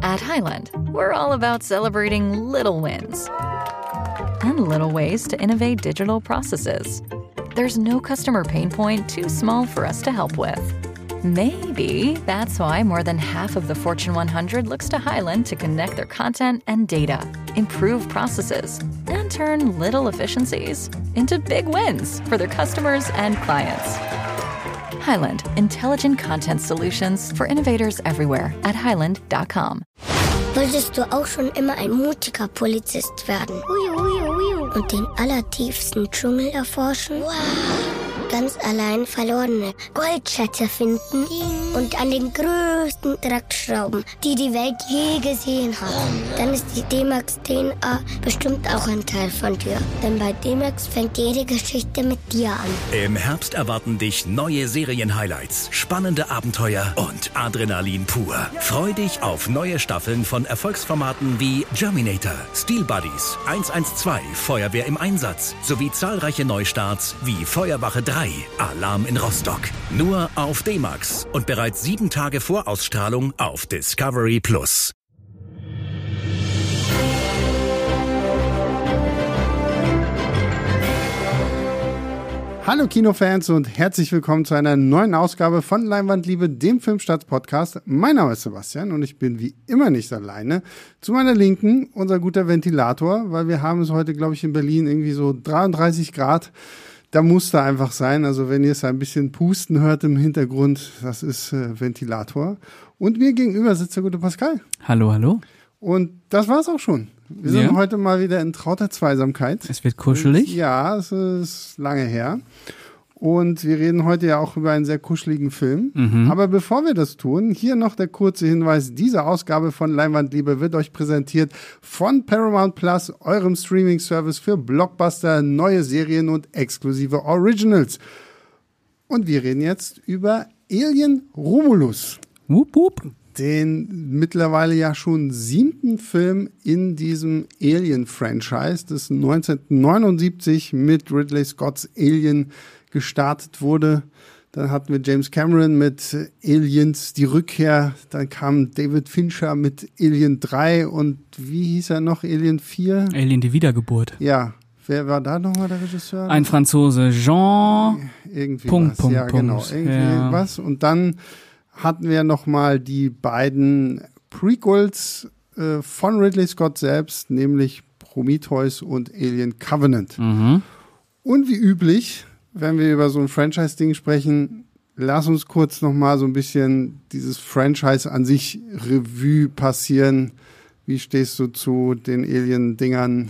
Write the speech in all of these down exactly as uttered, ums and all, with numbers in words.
At Highland, we're all about celebrating little wins and little ways to innovate digital processes. There's no customer pain point too small for us to help with. Maybe that's why more than half of the Fortune one hundred looks to Highland to connect their content and data, improve processes, and turn little efficiencies into big wins for their customers and clients. Highland, intelligent content solutions for innovators everywhere at highland dot com. Wolltest du auch schon immer ein mutiger Polizist werden? Ui, ui, ui. Und den allertiefsten Dschungel erforschen? Wow. Ganz allein verlorene Goldschätze finden und an den größten Dreck schrauben, die die Welt je gesehen hat. Dann ist die D-Max D N A bestimmt auch ein Teil von dir. Denn bei D-Max fängt jede Geschichte mit dir an. Im Herbst erwarten dich neue Serien-Highlights, spannende Abenteuer und Adrenalin pur. Freu dich auf neue Staffeln von Erfolgsformaten wie Germinator, Steel Buddies, eins eins zwei, Feuerwehr im Einsatz sowie zahlreiche Neustarts wie Feuerwache drei, Alarm in Rostock. Nur auf D-Max und bereits sieben Tage vor Ausstrahlung auf Discovery Plus. Hallo Kinofans und herzlich willkommen zu einer neuen Ausgabe von Leinwandliebe, dem Filmstarts-Podcast. Mein Name ist Sebastian und ich bin wie immer nicht alleine. Zu meiner Linken unser guter Ventilator, weil wir haben es heute, glaube ich, in Berlin irgendwie so dreiunddreißig Grad. Da muss da einfach sein. Also wenn ihr es ein bisschen pusten hört im Hintergrund, das ist äh, Ventilator. Und mir gegenüber sitzt der gute Pascal. Hallo, hallo. Und das war's auch schon. Wir Ja. sind heute mal wieder in trauter Zweisamkeit. Es wird kuschelig. Ja, es ist lange her. Und wir reden heute ja auch über einen sehr kuscheligen Film. Mhm. Aber bevor wir das tun, hier noch der kurze Hinweis. Diese Ausgabe von Leinwandliebe wird euch präsentiert von Paramount Plus, eurem Streaming-Service für Blockbuster, neue Serien und exklusive Originals. Und wir reden jetzt über Alien Romulus. Wupp, wupp. Den mittlerweile ja schon siebten Film in diesem Alien-Franchise, das neunzehnhundertneunundsiebzig mit Ridley Scotts Alien gestartet wurde. Dann hatten wir James Cameron mit Aliens, die Rückkehr. Dann kam David Fincher mit Alien drei und wie hieß er noch? Alien vier? Alien, die Wiedergeburt. Ja. Wer war da nochmal der Regisseur? Ein Franzose, Jean. Irgendwie Punkt, was. Punkt, ja, genau. Punkt. Irgendwie Ja. was. Und dann hatten wir nochmal die beiden Prequels äh, von Ridley Scott selbst, nämlich Prometheus und Alien Covenant. Mhm. Und wie üblich, wenn wir über so ein Franchise-Ding sprechen, lass uns kurz nochmal so ein bisschen dieses Franchise an sich Revue passieren. Wie stehst du zu den Alien-Dingern?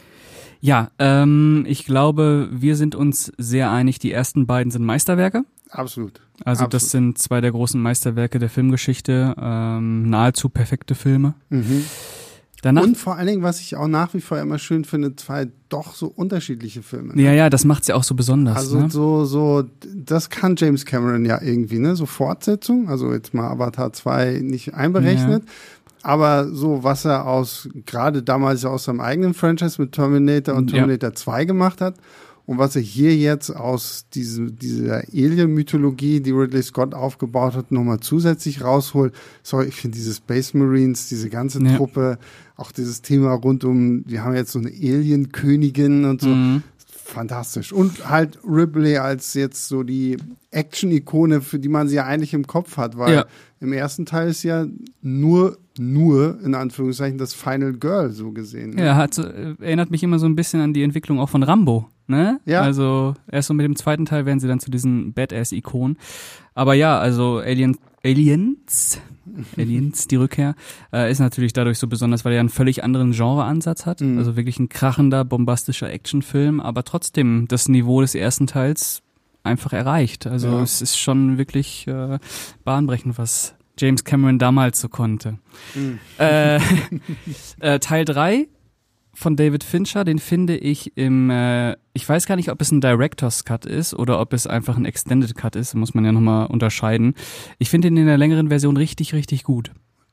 Ja, ähm, ich glaube, wir sind uns sehr einig, die ersten beiden sind Meisterwerke. Absolut. Also Absolut. das sind zwei der großen Meisterwerke der Filmgeschichte, ähm, nahezu perfekte Filme. Mhm. Danach, Und vor allen Dingen, was ich auch nach wie vor immer schön finde, zwei doch so unterschiedliche Filme. ja, ja, das macht's ja auch so besonders. Also ne? so, so, das kann James Cameron ja irgendwie, ne? So Fortsetzung, also jetzt mal Avatar zwei nicht einberechnet. Ja. Aber so, was er aus, gerade damals aus seinem eigenen Franchise mit Terminator und Terminator ja. zwei gemacht hat und was er hier jetzt aus diese, dieser Alien-Mythologie, die Ridley Scott aufgebaut hat, nochmal zusätzlich rausholt. Sorry, ich finde diese Space Marines, diese ganze ja. Truppe, auch dieses Thema rund um, wir haben jetzt so eine Alien-Königin und so. Mhm. Fantastisch. Und halt Ripley als jetzt so die Action-Ikone, für die man sie ja eigentlich im Kopf hat, weil ja. im ersten Teil ist ja nur, nur, in Anführungszeichen, das Final Girl so gesehen. Ne? Ja, hat, äh, erinnert mich immer so ein bisschen an die Entwicklung auch von Rambo, ne? Ja. Also erst so mit dem zweiten Teil werden sie dann zu diesen Badass-Ikonen. Aber ja, also Alien, Aliens, Aliens, die Rückkehr, äh, ist natürlich dadurch so besonders, weil er einen völlig anderen Genreansatz hat. Mhm. Also wirklich ein krachender, bombastischer Actionfilm, aber trotzdem das Niveau des ersten Teils einfach erreicht. Also ja. es ist schon wirklich äh, bahnbrechend, was James Cameron damals so konnte. Mhm. Äh, äh, Teil drei von David Fincher, den finde ich im, äh, ich weiß gar nicht, ob es ein Director's Cut ist oder ob es einfach ein Extended Cut ist, muss man ja nochmal unterscheiden. Ich finde ihn in der längeren Version richtig, richtig gut.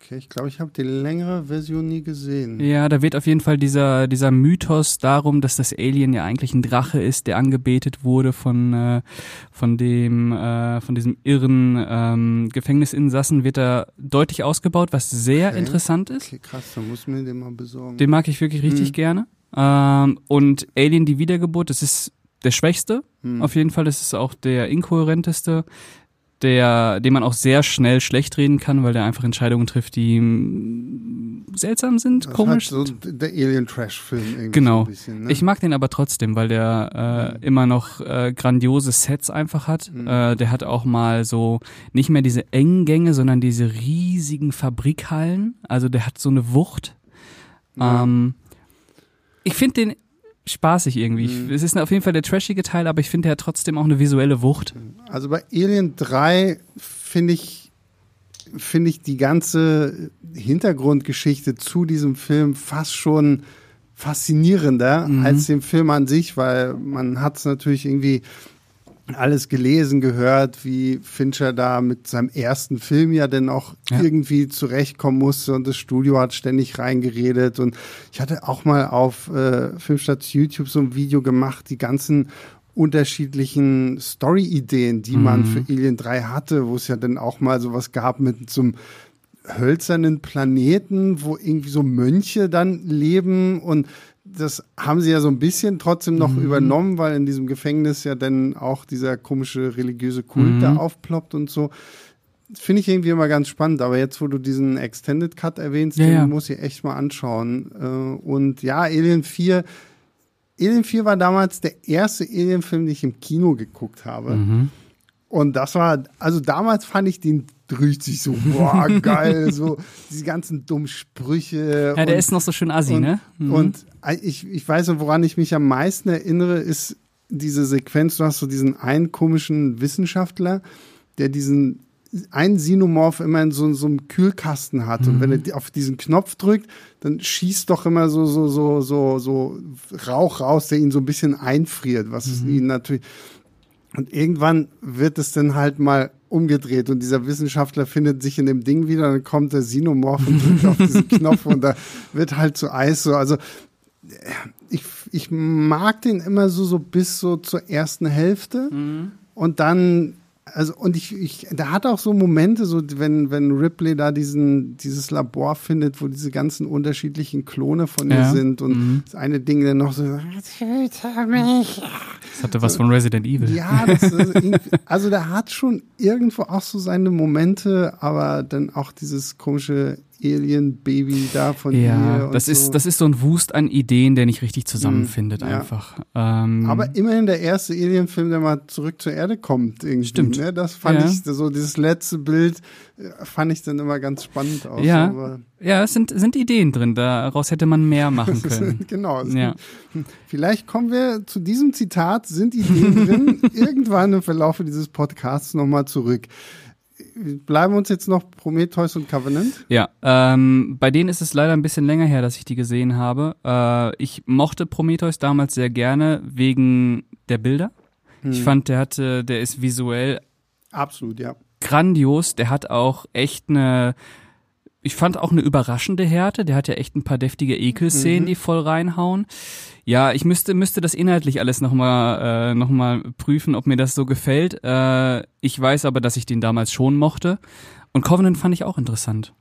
Okay, ich glaube, ich habe die längere Version nie gesehen. Ja, da wird auf jeden Fall dieser dieser Mythos darum, dass das Alien ja eigentlich ein Drache ist, der angebetet wurde von äh, von dem äh, von diesem irren ähm, Gefängnisinsassen, wird da deutlich ausgebaut, was sehr Okay. interessant ist. Okay, krass, dann muss mir den mal besorgen. Den mag ich wirklich richtig Mhm. gerne. Ähm, und Alien, die Wiedergeburt, das ist der schwächste, Mhm. auf jeden Fall. Das ist auch der inkohärenteste, der, den man auch sehr schnell schlecht reden kann, weil der einfach Entscheidungen trifft, die mm, seltsam sind, Das komisch. Ist halt so der Alien-Trash-Film irgendwie Genau. so ein bisschen, ne? Ich mag den aber trotzdem, weil der äh, immer noch äh, grandiose Sets einfach hat. Mhm. Äh, der hat auch mal so nicht mehr diese engen Gänge, sondern diese riesigen Fabrikhallen. Also der hat so eine Wucht. Ja. Ähm, ich finde den spaßig irgendwie. Mhm. Es ist auf jeden Fall der trashige Teil, aber ich finde, der hat trotzdem auch eine visuelle Wucht. Also bei Alien drei finde ich, finde ich die ganze Hintergrundgeschichte zu diesem Film fast schon faszinierender Mhm. als den Film an sich, weil man hat es natürlich irgendwie alles gelesen, gehört, wie Fincher da mit seinem ersten Film ja dann auch Ja. irgendwie zurechtkommen musste und das Studio hat ständig reingeredet und ich hatte auch mal auf äh, Filmstarts YouTube so ein Video gemacht, die ganzen unterschiedlichen Story-Ideen, die man Mhm. für Alien drei hatte, wo es ja dann auch mal sowas gab mit so einem hölzernen Planeten, wo irgendwie so Mönche dann leben und das haben sie ja so ein bisschen trotzdem noch Mhm. übernommen, weil in diesem Gefängnis ja dann auch dieser komische religiöse Kult Mhm. da aufploppt und so. Das finde ich irgendwie immer ganz spannend, aber jetzt, wo du diesen Extended Cut erwähnst, Ja, den ja. muss ich echt mal anschauen. Äh, Und ja, Alien vier, Alien vier war damals der erste Alien-Film, den ich im Kino geguckt habe. Mhm. Und das war, also damals fand ich den richtig so, boah, geil, so diese ganzen dummen Sprüche. Ja, der und, ist noch so schön assi, und, ne? Mhm. Und ich, ich weiß noch, woran ich mich am meisten erinnere, ist diese Sequenz, du hast so diesen einen komischen Wissenschaftler, der diesen einen Xenomorph immer in so, so einem Kühlkasten hat. Und wenn er die- auf diesen Knopf drückt, dann schießt doch immer so, so, so, so, so Rauch raus, der ihn so ein bisschen einfriert, was ihn natürlich. Und irgendwann wird es dann halt mal umgedreht und dieser Wissenschaftler findet sich in dem Ding wieder, dann kommt der Xenomorph und drückt auf diesen Knopf und da wird halt zu Eis so. Also ich, ich mag den immer so, so bis so zur ersten Hälfte und dann, also und ich, ich, da hat auch so Momente, so wenn, wenn Ripley da diesen, dieses Labor findet, wo diese ganzen unterschiedlichen Klone von ihr Ja. sind und Mhm. das eine Ding dann noch so, töte mich. Das hatte was von Resident Evil. Ja, das ist irgendwie, also der hat schon irgendwo auch so seine Momente, aber dann auch dieses komische Alien-Baby da von ihr. Ja, und das so. ist, das ist so ein Wust an Ideen, der nicht richtig zusammenfindet Mhm, ja. einfach. Ähm, Aber immerhin der erste Alien-Film, der mal zurück zur Erde kommt. Irgendwie, Stimmt. Ne? Das fand Ja. ich, so dieses letzte Bild äh, fand ich dann immer ganz spannend aus. Ja. Aber ja, es sind, sind Ideen drin, daraus hätte man mehr machen können. genau. es Ja. gibt- Vielleicht kommen wir zu diesem Zitat, sind Ideen drin, irgendwann im Verlauf dieses Podcasts nochmal zurück. Bleiben uns jetzt noch Prometheus und Covenant? Ja, ähm, bei denen ist es leider ein bisschen länger her, dass ich die gesehen habe. Äh, ich mochte Prometheus damals sehr gerne wegen der Bilder. Ich fand, der hatte, der ist visuell Absolut, ja. grandios. Der hat auch echt eine, ich fand auch eine überraschende Härte. Der hat ja echt ein paar deftige Ekelszenen, Mhm. die voll reinhauen. Ja, ich müsste müsste das inhaltlich alles nochmal äh, noch mal prüfen, ob mir das so gefällt. Äh, ich weiß aber, dass ich den damals schon mochte. Und Covenant fand ich auch interessant.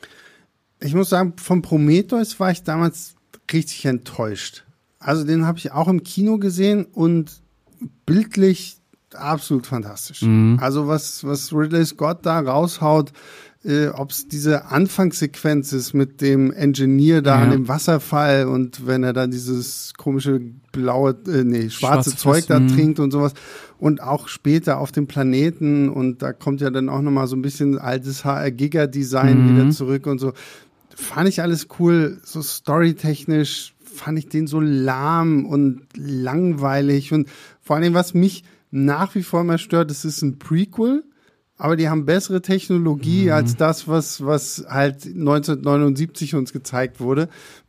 Ich muss sagen, von Prometheus war ich damals richtig enttäuscht. Also den habe ich auch im Kino gesehen und bildlich absolut fantastisch. Mhm. Also was, was Ridley Scott da raushaut, äh, ob es diese Anfangssequenz ist mit dem Engineer da Ja. an dem Wasserfall und wenn er da dieses komische blaue, äh, nee, schwarze Schwarze Zeug Fest, da mhm. trinkt und sowas und auch später auf dem Planeten und da kommt ja dann auch nochmal so ein bisschen altes H R Giga-Design Mhm. wieder zurück und so. Fand ich alles cool, so storytechnisch fand ich den so lahm und langweilig und vor allem, was mich nach wie vor immer stört, es ist ein Prequel, aber die haben bessere Technologie Mhm. als das, was, was halt neunzehnhundertneunundsiebzig uns gezeigt wurde.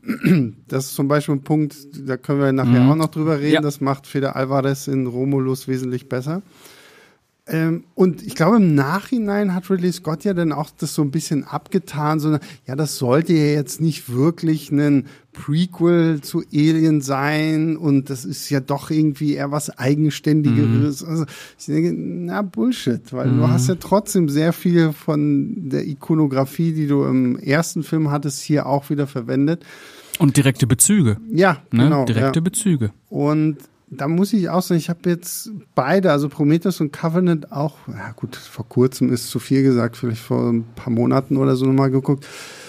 Das ist zum Beispiel ein Punkt, da können wir nachher Mhm. auch noch drüber reden, Ja. das macht Fede Alvarez in Romulus wesentlich besser. Ähm, und ich glaube, im Nachhinein hat Ridley Scott ja dann auch das so ein bisschen abgetan, so, ja, das sollte ja jetzt nicht wirklich ein Prequel zu Alien sein und das ist ja doch irgendwie eher was Eigenständigeres. Mhm. Also ich denke, na Bullshit, weil mhm. du hast ja trotzdem sehr viel von der Ikonografie, die du im ersten Film hattest, hier auch wieder verwendet. Und direkte Bezüge. Ja, ne? genau. Direkte ja. Bezüge. Und da muss ich auch sagen, ich habe jetzt beide, also Prometheus und Covenant auch, ja gut, vor kurzem ist zu viel gesagt, vielleicht vor ein paar Monaten oder so nochmal geguckt.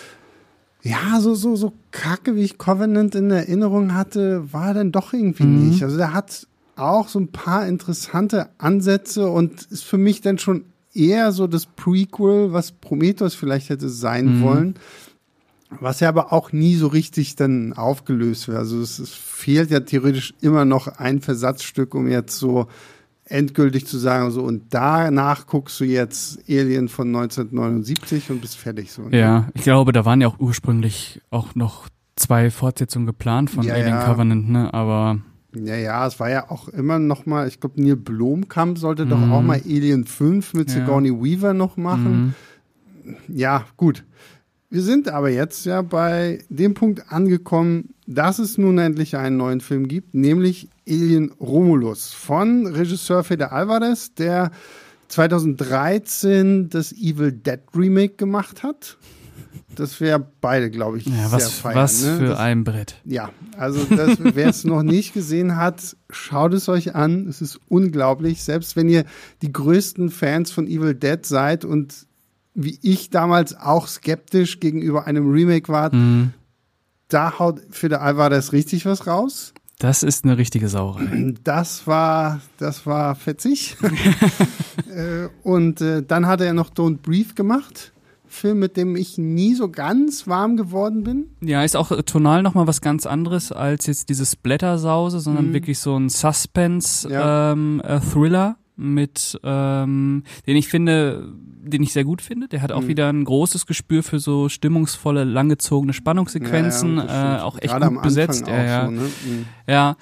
Ja, so, so, so kacke, wie ich Covenant in Erinnerung hatte, war dann doch irgendwie mhm. nicht. Also der hat auch so ein paar interessante Ansätze und ist für mich dann schon eher so das Prequel, was Prometheus vielleicht hätte sein mhm. wollen. Was ja aber auch nie so richtig dann aufgelöst wird. Also es, es fehlt ja theoretisch immer noch ein Versatzstück, um jetzt so endgültig zu sagen, so und danach guckst du jetzt Alien von neunzehnhundertneunundsiebzig und bist fertig. So. Ja, ich glaube, da waren ja auch ursprünglich auch noch zwei Fortsetzungen geplant von ja, Alien ja. Covenant, ne? Aber ja, ja, es war ja auch immer noch mal, ich glaube, Neil Blomkamp sollte mhm. doch auch mal Alien fünf mit ja. Sigourney Weaver noch machen. Mhm. Ja, gut. Wir sind aber jetzt ja bei dem Punkt angekommen, dass es nun endlich einen neuen Film gibt, nämlich Alien Romulus von Regisseur Fede Alvarez, der zweitausenddreizehn das Evil Dead Remake gemacht hat. Das wäre beide, glaube ich, ja, sehr was, feiern. Was ne? für das, ein Brett. Ja, also das, wer es noch nicht gesehen hat, schaut es euch an. Es ist unglaublich. Selbst wenn ihr die größten Fans von Evil Dead seid und wie ich damals auch skeptisch gegenüber einem Remake war, mhm. da haut für der Alvarez richtig was raus. Das ist eine richtige Sauerei. Das war, das war fetzig. äh, und äh, dann hat er noch Don't Breathe gemacht. Film, mit dem ich nie so ganz warm geworden bin. Ja, ist auch tonal nochmal was ganz anderes als jetzt diese Splatter-Sause, sondern mhm. wirklich so ein Suspense-Thriller ja. ähm, äh, mit, ähm, den ich finde, den ich sehr gut finde. Der hat auch mhm. wieder ein großes Gespür für so stimmungsvolle, langgezogene Spannungssequenzen, ja, ja, äh, auch echt Gerade gut besetzt. Auch ja, so, ne? mhm. ja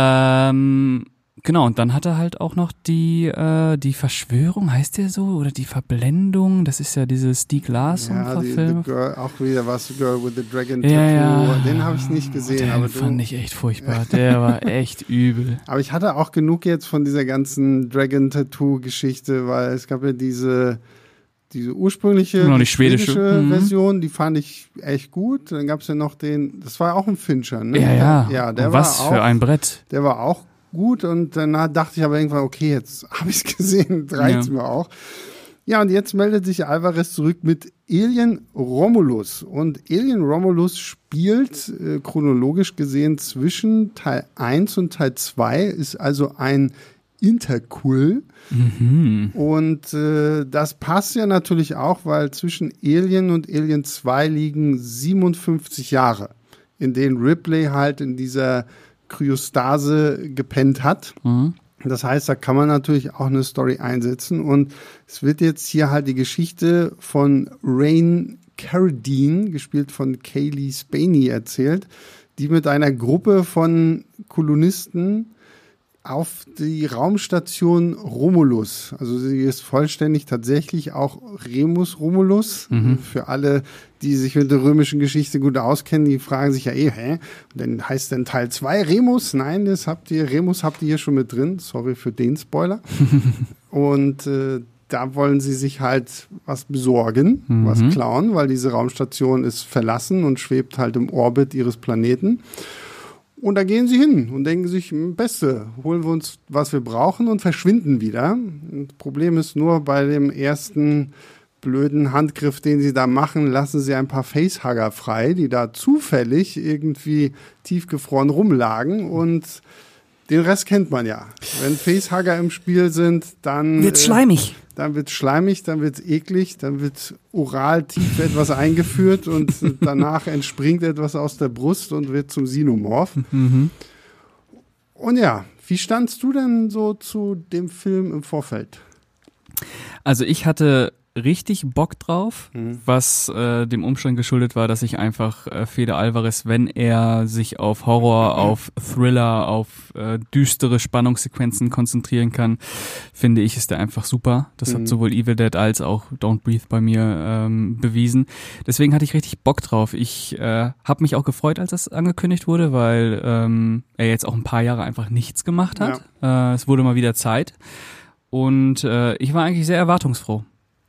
ähm, genau, und dann hat er halt auch noch die äh, die Verschwörung, heißt der so? Oder die Verblendung, das ist ja diese Stieg Larsson-Verfilmung. Ja, die, auch wieder was, Girl with the Dragon ja, Tattoo. Ja. Den habe ich nicht gesehen. Den aber fand du, ich echt furchtbar. Der war echt übel. Aber ich hatte auch genug jetzt von dieser ganzen Dragon Tattoo-Geschichte, weil es gab ja diese diese ursprüngliche genau, die die schwedische, schwedische mhm. Version, die fand ich echt gut. Dann gab es ja noch den, das war auch ein Fincher, ne? Ja, ja. ja der und was war für auch, ein Brett. Der war auch gut und dann dachte ich aber irgendwann, okay, jetzt habe ich es gesehen, reicht's ja. mir auch. Ja, und jetzt meldet sich Alvarez zurück mit Alien Romulus. Und Alien Romulus spielt äh, chronologisch gesehen zwischen Teil eins und Teil zwei, ist also ein Interquel. Mhm. Und äh, das passt ja natürlich auch, weil zwischen Alien und Alien zwei liegen siebenundfünfzig Jahre, in denen Ripley halt in dieser Kryostase gepennt hat. Mhm. Das heißt, da kann man natürlich auch eine Story einsetzen. Und es wird jetzt hier halt die Geschichte von Rain Carradine, gespielt von Kaylee Spaney, erzählt, die mit einer Gruppe von Kolonisten auf die Raumstation Romulus, also sie ist vollständig tatsächlich auch Remus Romulus. Mhm. Für alle, die sich mit der römischen Geschichte gut auskennen, die fragen sich ja eh, hä? Und dann heißt denn Teil zwei Remus? Nein, das habt ihr, Remus habt ihr hier schon mit drin. Sorry für den Spoiler. Und äh, da wollen sie sich halt was besorgen, mhm. was klauen, weil diese Raumstation ist verlassen und schwebt halt im Orbit ihres Planeten. Und da gehen sie hin und denken sich, Beste, holen wir uns, was wir brauchen und verschwinden wieder. Das Problem ist nur, bei dem ersten blöden Handgriff, den sie da machen, lassen sie ein paar Facehugger frei, die da zufällig irgendwie tiefgefroren rumlagen und den Rest kennt man ja. Wenn Facehugger im Spiel sind, dann wird's schleimig. Äh, dann wird's schleimig, dann wird's eklig, dann wird oral tief etwas eingeführt und danach entspringt etwas aus der Brust und wird zum Xenomorph. Mhm. Und ja, wie standst du denn so zu dem Film im Vorfeld? Also ich hatte richtig Bock drauf, mhm. was äh, dem Umstand geschuldet war, dass ich einfach äh, Fede Alvarez, wenn er sich auf Horror, mhm. auf Thriller, auf äh, düstere Spannungssequenzen konzentrieren kann, finde ich, ist er einfach super. Das mhm. hat sowohl Evil Dead als auch Don't Breathe bei mir ähm, bewiesen. Deswegen hatte ich richtig Bock drauf. Ich äh, habe mich auch gefreut, als das angekündigt wurde, weil ähm, er jetzt auch ein paar Jahre einfach nichts gemacht hat. Ja. Äh, es wurde mal wieder Zeit. Und äh, ich war eigentlich sehr erwartungsfroh.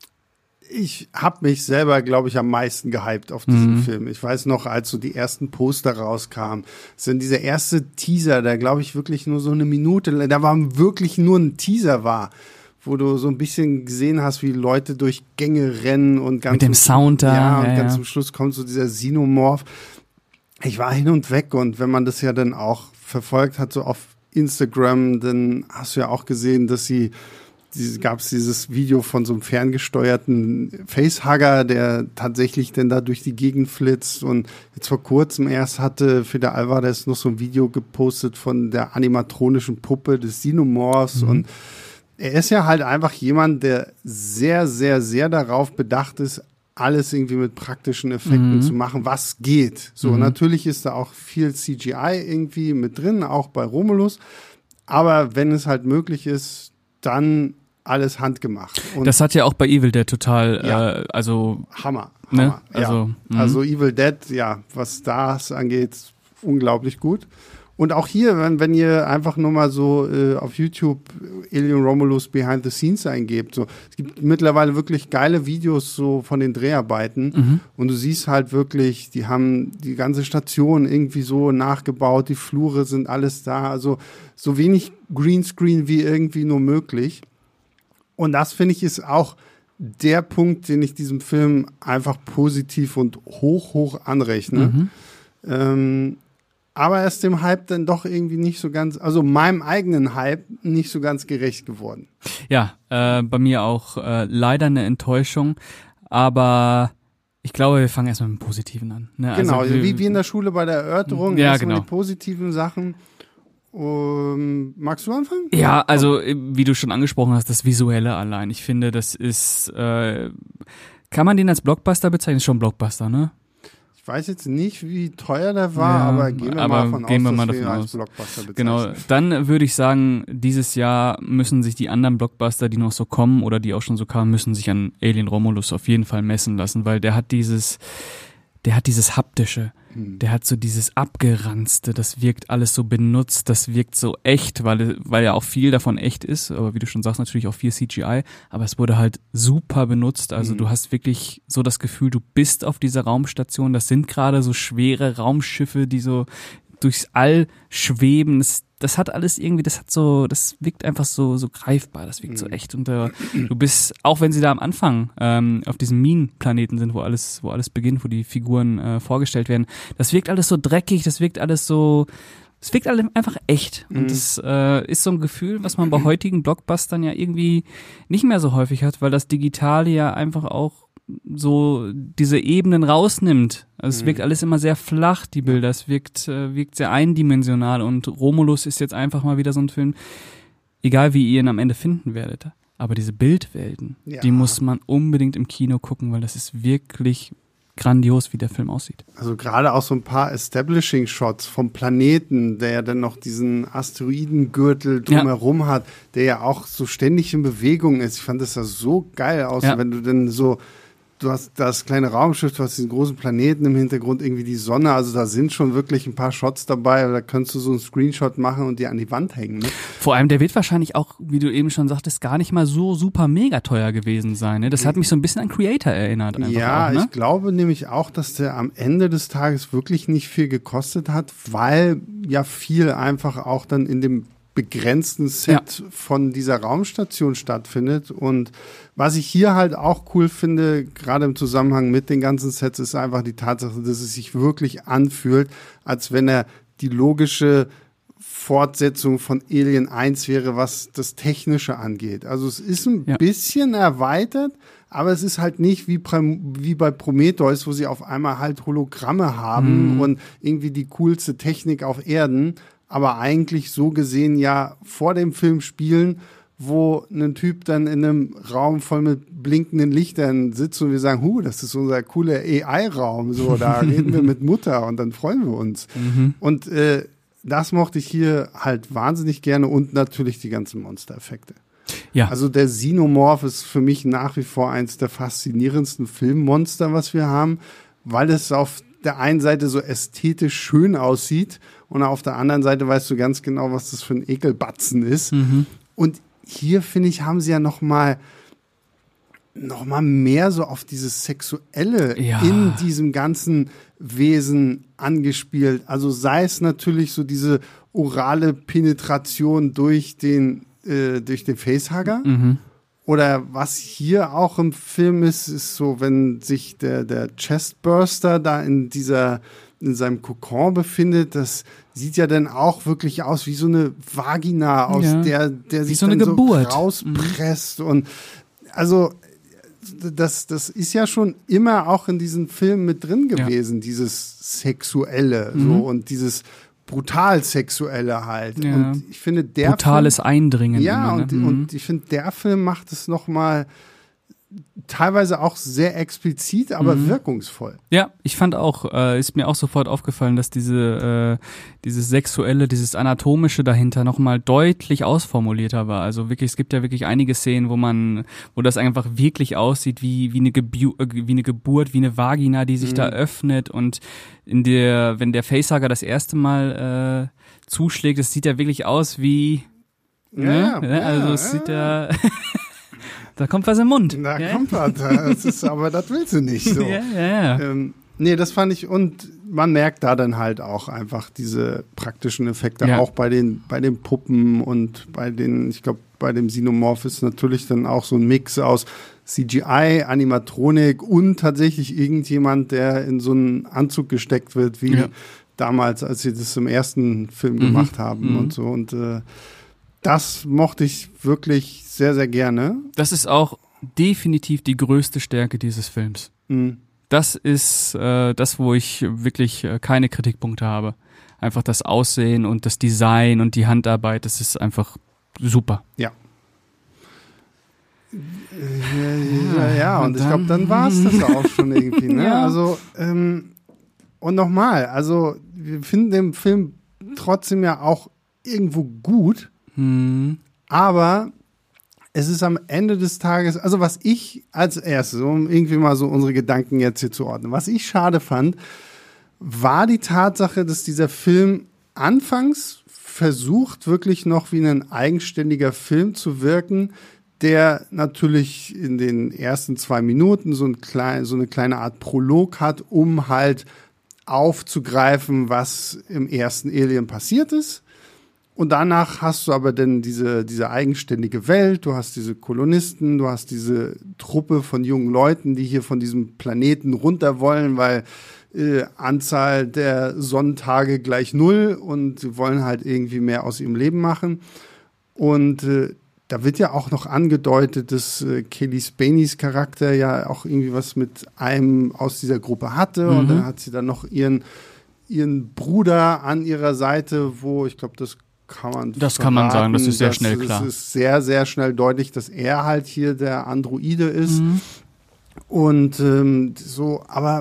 Ich habe mich selber, glaube ich, am meisten gehypt auf diesen Mhm. Film. Ich weiß noch, als so die ersten Poster rauskamen, sind dieser erste Teaser, der, glaube ich, wirklich nur so eine Minute, da war wirklich nur ein Teaser war, wo du so ein bisschen gesehen hast, wie Leute durch Gänge rennen und ganz mit dem zum, Sound da. Ja, und ja, ganz ja. zum Schluss kommt so dieser Xenomorph. Ich war hin und weg, und wenn man das ja dann auch verfolgt hat, so auf Instagram, dann hast du ja auch gesehen, dass sie gab es dieses Video von so einem ferngesteuerten Facehugger, der tatsächlich dann da durch die Gegend flitzt. Und jetzt vor kurzem erst hatte Fede Alvarez noch so ein Video gepostet von der animatronischen Puppe des Xenomorphs. Mhm. Und er ist ja halt einfach jemand, der sehr, sehr, sehr darauf bedacht ist, alles irgendwie mit praktischen Effekten mhm. zu machen, was geht. So, mhm. natürlich ist da auch viel C G I irgendwie mit drin, auch bei Romulus. Aber wenn es halt möglich ist, dann alles handgemacht. Und das hat ja auch bei Evil Dead total, ja. äh, also Hammer, Hammer. Ne? Ja. Also, also Evil Dead, ja, was das angeht, unglaublich gut. Und auch hier, wenn, wenn ihr einfach nur mal so äh, auf YouTube Alien Romulus Behind the Scenes eingebt, so, es gibt mittlerweile wirklich geile Videos so von den Dreharbeiten mhm. und du siehst halt wirklich, die haben die ganze Station irgendwie so nachgebaut, die Flure sind alles da, also so wenig Greenscreen wie irgendwie nur möglich. Und das, finde ich, ist auch der Punkt, den ich diesem Film einfach positiv und hoch, hoch anrechne. Mhm. Ähm, aber er ist dem Hype dann doch irgendwie nicht so ganz, also meinem eigenen Hype nicht so ganz gerecht geworden. Ja, äh, bei mir auch äh, leider eine Enttäuschung, aber ich glaube, wir fangen erstmal mit dem Positiven an. Ne? Genau, also, wie, wie in der Schule bei der Erörterung, ja, erstmal genau. die positiven Sachen. Um, magst du anfangen? Ja, also wie du schon angesprochen hast, das Visuelle allein. Ich finde, das ist, äh, kann man den als Blockbuster bezeichnen? Ist schon ein Blockbuster, ne? Ich weiß jetzt nicht, wie teuer der war, Ja, aber gehen wir aber mal davon gehen aus, wir mal dass wir ihn davon als aus. Blockbuster bezeichnen. Genau, dann würde ich sagen, dieses Jahr müssen sich die anderen Blockbuster, die noch so kommen oder die auch schon so kamen, müssen sich an Alien Romulus auf jeden Fall messen lassen, weil der hat dieses, der hat dieses haptische, hm. der hat so dieses abgeranzte, das wirkt alles so benutzt, das wirkt so echt, weil, weil ja auch viel davon echt ist, aber wie du schon sagst, natürlich auch viel C G I, aber es wurde halt super benutzt, also hm. du hast wirklich so das Gefühl, du bist auf dieser Raumstation, das sind gerade so schwere Raumschiffe, die so durchs All schweben, das, das hat alles irgendwie, das hat so, das wirkt einfach so so greifbar, das wirkt mhm. so echt und äh, du bist, auch wenn sie da am Anfang ähm, auf diesem Minenplaneten sind, wo alles, wo alles beginnt, wo die Figuren äh, vorgestellt werden, das wirkt alles so dreckig, das wirkt alles so, es wirkt alles einfach echt und Mhm. das äh, ist so ein Gefühl, was man bei heutigen Blockbustern ja irgendwie nicht mehr so häufig hat, weil das Digitale ja einfach auch so diese Ebenen rausnimmt. Also es Mhm. wirkt alles immer sehr flach, die Bilder. Es wirkt, äh, wirkt sehr eindimensional und Romulus ist jetzt einfach mal wieder so ein Film, egal wie ihr ihn am Ende finden werdet. Aber diese Bildwelten, Ja. die muss man unbedingt im Kino gucken, weil das ist wirklich grandios, wie der Film aussieht. Also gerade auch so ein paar Establishing-Shots vom Planeten, der ja dann noch diesen Asteroidengürtel drumherum hat, der ja auch so ständig in Bewegung ist. Ich fand das ja so geil aus, Ja. wenn du dann so, du hast das kleine Raumschiff, du hast diesen großen Planeten im Hintergrund, irgendwie die Sonne, also da sind schon wirklich ein paar Shots dabei, da könntest du so einen Screenshot machen und die an die Wand hängen. Ne? Vor allem, der wird wahrscheinlich auch, wie du eben schon sagtest, gar nicht mal so super mega teuer gewesen sein. Ne? Das hat mich so ein bisschen an Creator erinnert. Einfach Ja, auch, ne? ich glaube nämlich auch, dass der am Ende des Tages wirklich nicht viel gekostet hat, weil ja viel einfach auch dann in dem begrenzten Set Ja. von dieser Raumstation stattfindet. Und was ich hier halt auch cool finde, gerade im Zusammenhang mit den ganzen Sets, ist einfach die Tatsache, dass es sich wirklich anfühlt, als wenn er die logische Fortsetzung von Alien eins wäre, was das Technische angeht. Also es ist ein Ja. bisschen erweitert, aber es ist halt nicht wie, wie bei Prometheus, wo sie auf einmal halt Hologramme haben Mhm. und irgendwie die coolste Technik auf Erden, aber eigentlich so gesehen ja vor dem Film spielen, wo ein Typ dann in einem Raum voll mit blinkenden Lichtern sitzt und wir sagen, hu, das ist unser cooler A I-Raum, so, da reden wir mit Mutter und dann freuen wir uns. Mhm. Und äh, das mochte ich hier halt wahnsinnig gerne und natürlich die ganzen Monstereffekte. Ja. Also der Xenomorph ist für mich nach wie vor eins der faszinierendsten Filmmonster, was wir haben, weil es auf der einen Seite so ästhetisch schön aussieht und auf der anderen Seite weißt du ganz genau, was das für ein Ekelbatzen ist. Mhm. Und hier, finde ich, haben sie ja noch mal, noch mal mehr so auf dieses Sexuelle ja. in diesem ganzen Wesen angespielt. Also sei es natürlich so diese orale Penetration durch den, äh, durch den Facehugger. Mhm. Oder was hier auch im Film ist, ist so, wenn sich der, der Chestburster da in dieser, in seinem Kokon befindet, das sieht ja dann auch wirklich aus wie so eine Vagina, aus ja. der, der sich so dann eine Geburt. so rauspresst. Mhm. Und also, das, das ist ja schon immer auch in diesen Filmen mit drin gewesen, ja. dieses Sexuelle, mhm. so, und dieses brutal Sexuelle halt. Ja. Und ich finde, der brutales Film, Eindringen. Ja, immer, ne? und, mhm. und ich finde, der Film macht es noch mal teilweise auch sehr explizit, aber mhm. wirkungsvoll. Ja, ich fand auch, äh, ist mir auch sofort aufgefallen, dass diese, äh, dieses Sexuelle, dieses Anatomische dahinter nochmal deutlich ausformulierter war. Also wirklich, es gibt ja wirklich einige Szenen, wo man, wo das einfach wirklich aussieht wie, wie eine Gebu- wie eine Geburt, wie eine Vagina, die sich mhm. da öffnet, und in der, wenn der Facehugger das erste Mal, äh, zuschlägt, es sieht ja wirklich aus wie, ja, ne? ja, Also es ja. sieht ja, da kommt was im Mund. Da ja? kommt was. Das ist, aber das willst du nicht so. Ja, ja, ja. Ähm, nee, das fand ich, und man merkt da dann halt auch einfach diese praktischen Effekte, ja. auch bei den, bei den Puppen und bei den, ich glaube, bei dem Xenomorph ist natürlich dann auch so ein Mix aus C G I, Animatronik und tatsächlich irgendjemand, der in so einen Anzug gesteckt wird, wie ja. damals, als sie das im ersten Film mhm. gemacht haben mhm. und so. Und äh, das mochte ich wirklich sehr, sehr gerne. Das ist auch definitiv die größte Stärke dieses Films. Mhm. Das ist äh, das, wo ich wirklich äh, keine Kritikpunkte habe. Einfach das Aussehen und das Design und die Handarbeit, das ist einfach super. Ja. Ja, ja, ja, und, und ich glaube, dann war es das auch schon irgendwie. Ne? Ja. Also, ähm, und nochmal, also wir finden den Film trotzdem ja auch irgendwo gut, hm. aber es ist am Ende des Tages, also was ich als erstes, um irgendwie mal so unsere Gedanken jetzt hier zu ordnen, was ich schade fand, war die Tatsache, dass dieser Film anfangs versucht, wirklich noch wie ein eigenständiger Film zu wirken, der natürlich in den ersten zwei Minuten so, ein klein, so eine kleine Art Prolog hat, um halt aufzugreifen, was im ersten Alien passiert ist. Und danach hast du aber dann diese, diese eigenständige Welt, du hast diese Kolonisten, du hast diese Truppe von jungen Leuten, die hier von diesem Planeten runter wollen, weil äh, Anzahl der Sonnentage gleich null und sie wollen halt irgendwie mehr aus ihrem Leben machen. Und äh, da wird ja auch noch angedeutet, dass äh, Kelly Spaneys Charakter ja auch irgendwie was mit einem aus dieser Gruppe hatte. Mhm. Und dann hat sie dann noch ihren, ihren Bruder an ihrer Seite, wo ich glaube, das kann man Das verraten, kann man sagen, das ist sehr dass, schnell klar. Es ist sehr, sehr schnell deutlich, dass er halt hier der Androide ist. Mhm. Und ähm, so, aber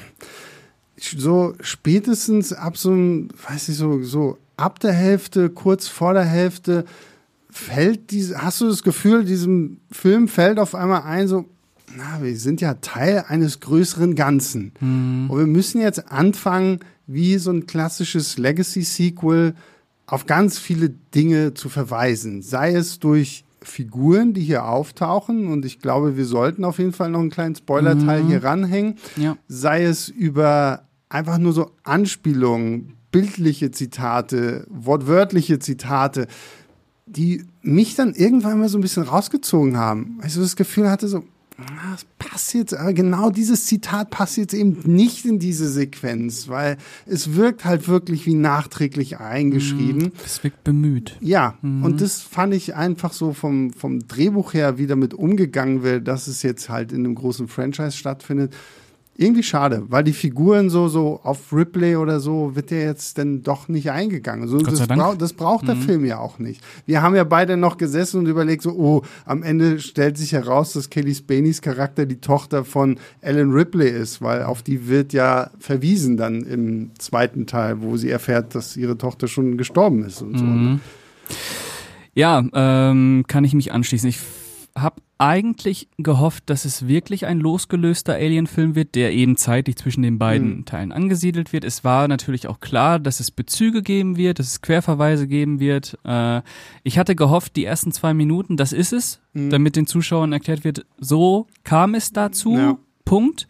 so spätestens ab so einem, weiß ich so, so ab der Hälfte, kurz vor der Hälfte, fällt diese, hast du das Gefühl, diesem Film fällt auf einmal ein, so, na, wir sind ja Teil eines größeren Ganzen. Mhm. Und wir müssen jetzt anfangen, wie so ein klassisches Legacy-Sequel auf ganz viele Dinge zu verweisen. Sei es durch Figuren, die hier auftauchen, und ich glaube, wir sollten auf jeden Fall noch einen kleinen Spoilerteil mhm. hier ranhängen. Ja. Sei es über einfach nur so Anspielungen, bildliche Zitate, wortwörtliche Zitate, die mich dann irgendwann mal so ein bisschen rausgezogen haben. Weil ich so das Gefühl hatte, so, das passt jetzt, aber genau dieses Zitat passt jetzt eben nicht in diese Sequenz, weil es wirkt halt wirklich wie nachträglich eingeschrieben. Es wirkt bemüht. Ja, mhm. und das fand ich einfach so vom, vom Drehbuch her, wie damit umgegangen wird, dass es jetzt halt in einem großen Franchise stattfindet. irgendwie schade, weil die Figuren so, so auf Ripley oder so wird ja jetzt dann doch nicht eingegangen. So, das, brauch, das braucht der mhm. Film ja auch nicht. Wir haben ja beide noch gesessen und überlegt so, oh, am Ende stellt sich heraus, dass Kelly Spaneys Charakter die Tochter von Ellen Ripley ist, weil auf die wird ja verwiesen dann im zweiten Teil, wo sie erfährt, dass ihre Tochter schon gestorben ist und so. Mhm. Ja, ähm, kann ich mich anschließen. Ich habe eigentlich gehofft, dass es wirklich ein losgelöster Alien-Film wird, der eben zeitlich zwischen den beiden mhm. Teilen angesiedelt wird. Es war natürlich auch klar, dass es Bezüge geben wird, dass es Querverweise geben wird. Äh, ich hatte gehofft, die ersten zwei Minuten, das ist es, mhm. damit den Zuschauern erklärt wird, so kam es dazu, ja. Punkt.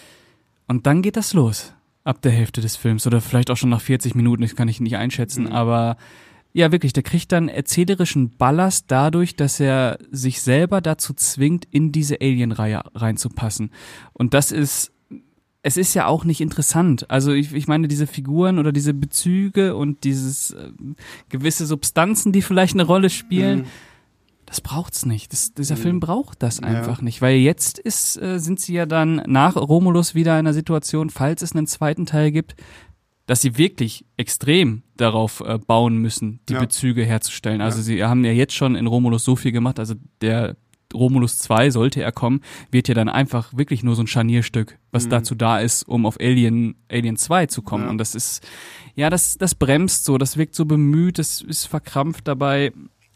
Und dann geht das los, ab der Hälfte des Films oder vielleicht auch schon nach vierzig Minuten, das kann ich nicht einschätzen, mhm. aber ja, wirklich, der kriegt dann erzählerischen Ballast dadurch, dass er sich selber dazu zwingt, in diese Alien-Reihe reinzupassen. Und das ist, es ist ja auch nicht interessant. Also ich, ich meine, diese Figuren oder diese Bezüge und dieses äh, gewisse Substanzen, die vielleicht eine Rolle spielen, mhm. das braucht's nicht. Das, dieser mhm. Film braucht das einfach ja. nicht, weil jetzt ist, äh, sind sie ja dann nach Romulus wieder in einer Situation, falls es einen zweiten Teil gibt, dass sie wirklich extrem darauf äh, bauen müssen, die ja. Bezüge herzustellen. Also ja. sie haben ja jetzt schon in Romulus so viel gemacht, also der Romulus zwei, sollte er kommen, wird ja dann einfach wirklich nur so ein Scharnierstück, was mhm. dazu da ist, um auf Alien Alien zwei zu kommen. Ja. Und das ist, ja, das, das bremst so, das wirkt so bemüht, das ist verkrampft dabei.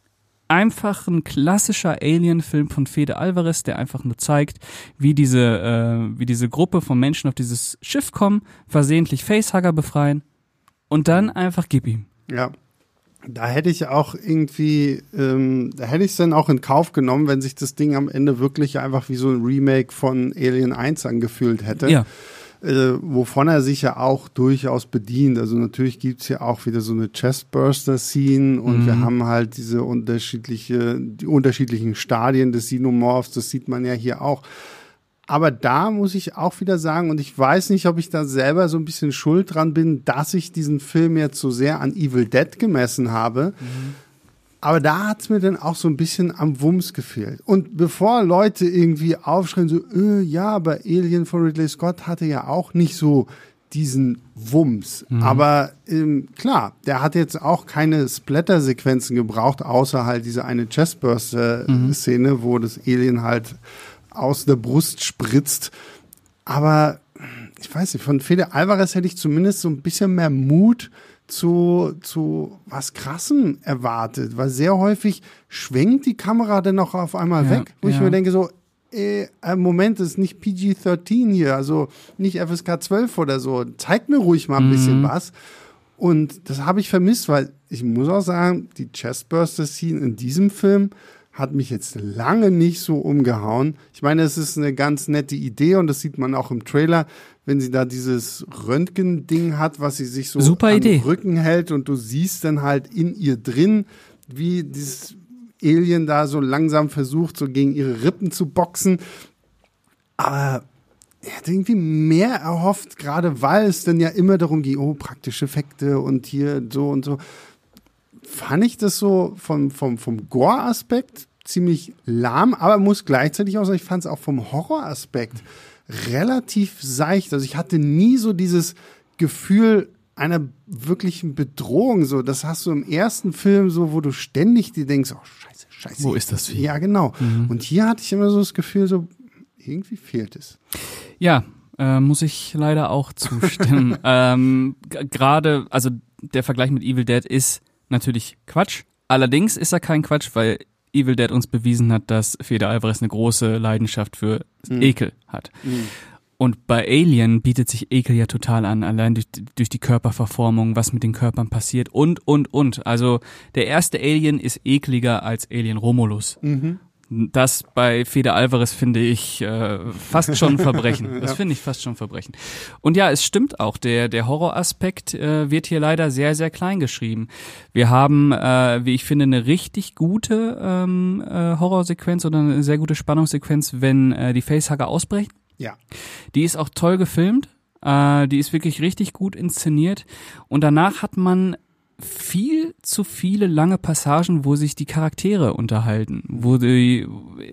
Einfach ein klassischer Alien-Film von Fede Alvarez, der einfach nur zeigt, wie diese, äh, wie diese Gruppe von Menschen auf dieses Schiff kommen, versehentlich Facehugger befreien und dann einfach gib ihm. Ja, da hätte ich auch irgendwie, ähm, da hätte ich es dann auch in Kauf genommen, wenn sich das Ding am Ende wirklich einfach wie so ein Remake von Alien eins angefühlt hätte. Ja. Äh, wovon er sich ja auch durchaus bedient. Also natürlich gibt's ja auch wieder so eine Chestburster-Scene und mhm. wir haben halt diese unterschiedliche, die unterschiedlichen Stadien des Xenomorphs, das sieht man ja hier auch. Aber da muss ich auch wieder sagen, und ich weiß nicht, ob ich da selber so ein bisschen schuld dran bin, dass ich diesen Film jetzt so sehr an Evil Dead gemessen habe. Mhm. Aber da hat's mir dann auch so ein bisschen am Wumms gefehlt. Und bevor Leute irgendwie aufschreien, so, äh, ja, aber Alien von Ridley Scott hatte ja auch nicht so diesen Wumms. Mhm. Aber ähm, klar, der hat jetzt auch keine Splatter-Sequenzen gebraucht, außer halt diese eine Chestburster-Szene, mhm. wo das Alien halt aus der Brust spritzt. Aber ich weiß nicht, von Fede Alvarez hätte ich zumindest so ein bisschen mehr Mut zu, zu was Krassem erwartet, weil sehr häufig schwenkt die Kamera dann noch auf einmal ja, weg, wo ja. ich mir denke so, äh, Moment, das ist nicht P G dreizehn hier, also nicht F S K zwölf oder so, zeigt mir ruhig mal ein mhm. bisschen was. Und das habe ich vermisst, weil ich muss auch sagen, die Chestburster-Scene in diesem Film hat mich jetzt lange nicht so umgehauen. Ich meine, es ist eine ganz nette Idee und das sieht man auch im Trailer, wenn sie da dieses Röntgen-Ding hat, was sie sich so Super am Idee. Rücken hält und du siehst dann halt in ihr drin, wie dieses Alien da so langsam versucht, so gegen ihre Rippen zu boxen. Aber er hat irgendwie mehr erhofft, gerade weil es dann ja immer darum ging, oh, praktische Effekte und hier so und so. Fand ich das so vom, vom, vom Gore-Aspekt ziemlich lahm, aber muss gleichzeitig auch sagen, ich fand es auch vom Horror-Aspekt relativ seicht. Also ich hatte nie so dieses Gefühl einer wirklichen Bedrohung. So, das hast du im ersten Film so, wo du ständig dir denkst, oh scheiße, scheiße. Wo ist das Vieh? Ja, genau. Mhm. Und hier hatte ich immer so das Gefühl, so irgendwie fehlt es. Ja, äh, muss ich leider auch zustimmen. ähm, g- Gerade, also der Vergleich mit Evil Dead ist natürlich Quatsch. Allerdings ist er kein Quatsch, weil Evil Dead uns bewiesen hat, dass Fede Alvarez eine große Leidenschaft für mhm. Ekel hat. Mhm. Und bei Alien bietet sich Ekel ja total an, allein durch, durch die Körperverformung, was mit den Körpern passiert und, und, und. Also der erste Alien ist ekliger als Alien Romulus. Mhm. Das bei Fede Alvarez finde ich äh, fast schon ein Verbrechen. Das finde ich fast schon ein Verbrechen. Und ja, es stimmt auch, der der Horroraspekt äh, wird hier leider sehr, sehr klein geschrieben. Wir haben, äh, wie ich finde, eine richtig gute ähm, äh, Horrorsequenz oder eine sehr gute Spannungssequenz, wenn äh, die Facehugger ausbrechen. Ja. Die ist auch toll gefilmt. Äh, die ist wirklich richtig gut inszeniert. Und danach hat man viel zu viele lange Passagen, wo sich die Charaktere unterhalten, wo die,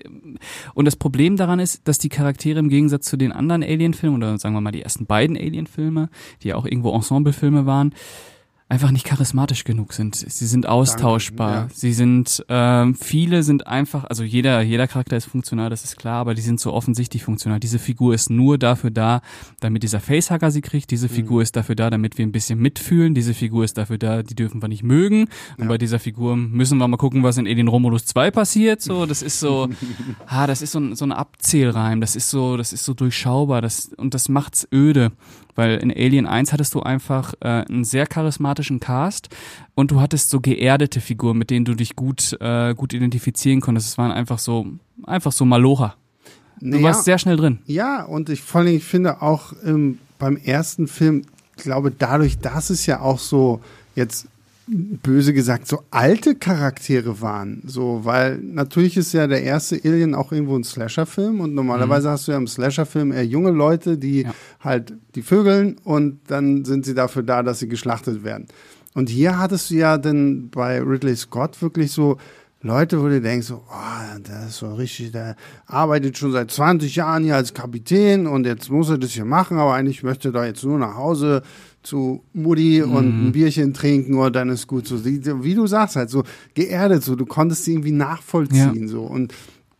und das Problem daran ist, dass die Charaktere im Gegensatz zu den anderen Alien-Filmen oder sagen wir mal die ersten beiden Alien-Filme, die ja auch irgendwo Ensemble-Filme waren, einfach nicht charismatisch genug sind. Sie sind austauschbar. Danke, ja. Sie sind, ähm, viele sind einfach, also jeder, jeder Charakter ist funktional, das ist klar, aber die sind so offensichtlich funktional. Diese Figur ist nur dafür da, damit dieser Facehugger sie kriegt. Diese Figur mhm. ist dafür da, damit wir ein bisschen mitfühlen. Diese Figur ist dafür da, die dürfen wir nicht mögen. Und ja. bei dieser Figur müssen wir mal gucken, was in Alien Romulus zwei passiert. So, das ist so, ah, das ist so ein, so ein Abzählreim. Das ist so, das ist so durchschaubar. Das, und das macht's öde. Weil in Alien eins hattest du einfach äh, einen sehr charismatischen Cast und du hattest so geerdete Figuren, mit denen du dich gut äh, gut identifizieren konntest. Es waren einfach so einfach so Malocher. Du naja, warst sehr schnell drin. Ja, und ich vor allem, ich finde auch ähm, beim ersten Film, glaube dadurch, dass es ja auch so jetzt böse gesagt so alte Charaktere waren, so, weil natürlich ist ja der erste Alien auch irgendwo ein Slasher-Film und normalerweise mhm. hast du ja im Slasher-Film eher junge Leute, die ja. halt die vögeln und dann sind sie dafür da, dass sie geschlachtet werden. Und hier hattest du ja dann bei Ridley Scott wirklich so Leute, wo du denkst, so, oh, der ist so richtig, der arbeitet schon seit zwanzig Jahren hier als Kapitän und jetzt muss er das hier machen, aber eigentlich möchte er doch jetzt nur nach Hause zu Mutti mhm. und ein Bierchen trinken und dann ist gut. So, wie du sagst, halt so geerdet, so, du konntest sie irgendwie nachvollziehen. Ja. So. Und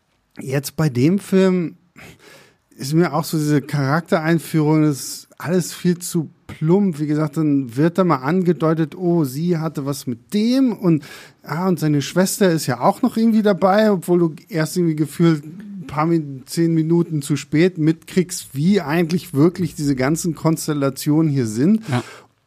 jetzt bei dem Film ist mir auch so diese Charaktereinführung, das ist alles viel zu plump. Wie gesagt, dann wird da mal angedeutet, oh, sie hatte was mit dem und ah, und seine Schwester ist ja auch noch irgendwie dabei, obwohl du erst irgendwie gefühlt ein paar zehn Minuten zu spät mitkriegst, wie eigentlich wirklich diese ganzen Konstellationen hier sind. Ja.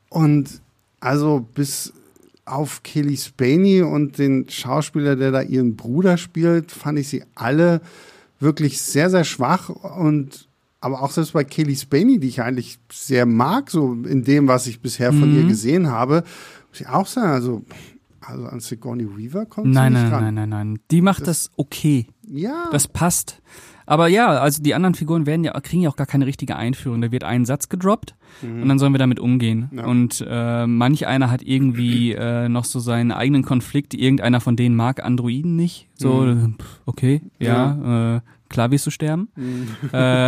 Und also bis auf Cailee Spaeny und den Schauspieler, der da ihren Bruder spielt, fand ich sie alle wirklich sehr, sehr schwach und aber auch selbst bei Cailee Spaeny, die ich eigentlich sehr mag, so in dem, was ich bisher von mhm. ihr gesehen habe, muss ich auch sagen, also, also an Sigourney Weaver kommt sie nein, nicht nein, ran. Nein, nein, nein, nein. Die macht das, das okay. Ja. Das passt. Aber ja, also die anderen Figuren werden ja, kriegen ja auch gar keine richtige Einführung. Da wird ein Satz gedroppt mhm. und dann sollen wir damit umgehen. Ja. Und äh, manch einer hat irgendwie äh, noch so seinen eigenen Konflikt. Irgendeiner von denen mag Androiden nicht. So, mhm. okay, ja, ja. Äh, klar wirst du sterben. Mhm. Äh,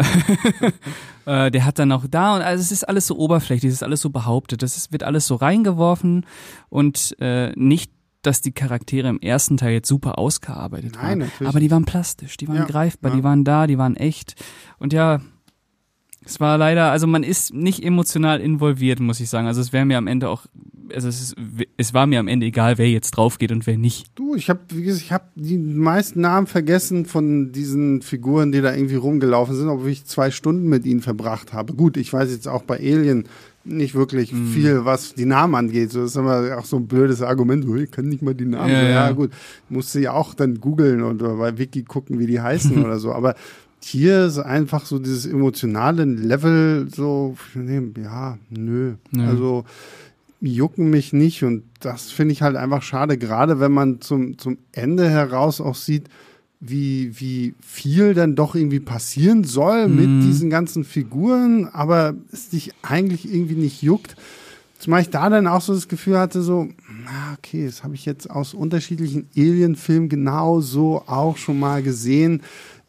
äh, der hat dann auch da und also es ist alles so oberflächlich, es ist alles so behauptet. Das ist, wird alles so reingeworfen und äh, nicht, dass die Charaktere im ersten Teil jetzt super ausgearbeitet Nein, waren. Natürlich. Aber die waren plastisch, die waren ja, greifbar, ja. die waren da, die waren echt. Und ja, es war leider, also man ist nicht emotional involviert, muss ich sagen. Also es wäre mir am Ende auch, also es, ist, es war mir am Ende egal, wer jetzt drauf geht und wer nicht. Du, ich habe, wie gesagt, ich habe die meisten Namen vergessen von diesen Figuren, die da irgendwie rumgelaufen sind, obwohl ich zwei Stunden mit ihnen verbracht habe. Gut, ich weiß jetzt auch bei Alien nicht wirklich mm. viel, was die Namen angeht. So, das ist immer auch so ein blödes Argument. So, ich kann nicht mal die Namen. Ja, so, ja. ja gut, musste ja auch dann googeln oder bei Wiki gucken, wie die heißen oder so. Aber hier ist einfach so dieses emotionale Level so, ja, nö. Ja. Also jucken mich nicht und das finde ich halt einfach schade, gerade wenn man zum, zum Ende heraus auch sieht, wie, wie viel dann doch irgendwie passieren soll mhm. mit diesen ganzen Figuren, aber es dich eigentlich irgendwie nicht juckt. Zumal ich da dann auch so das Gefühl hatte, so, na okay, das habe ich jetzt aus unterschiedlichen Alien-Filmen genau so auch schon mal gesehen.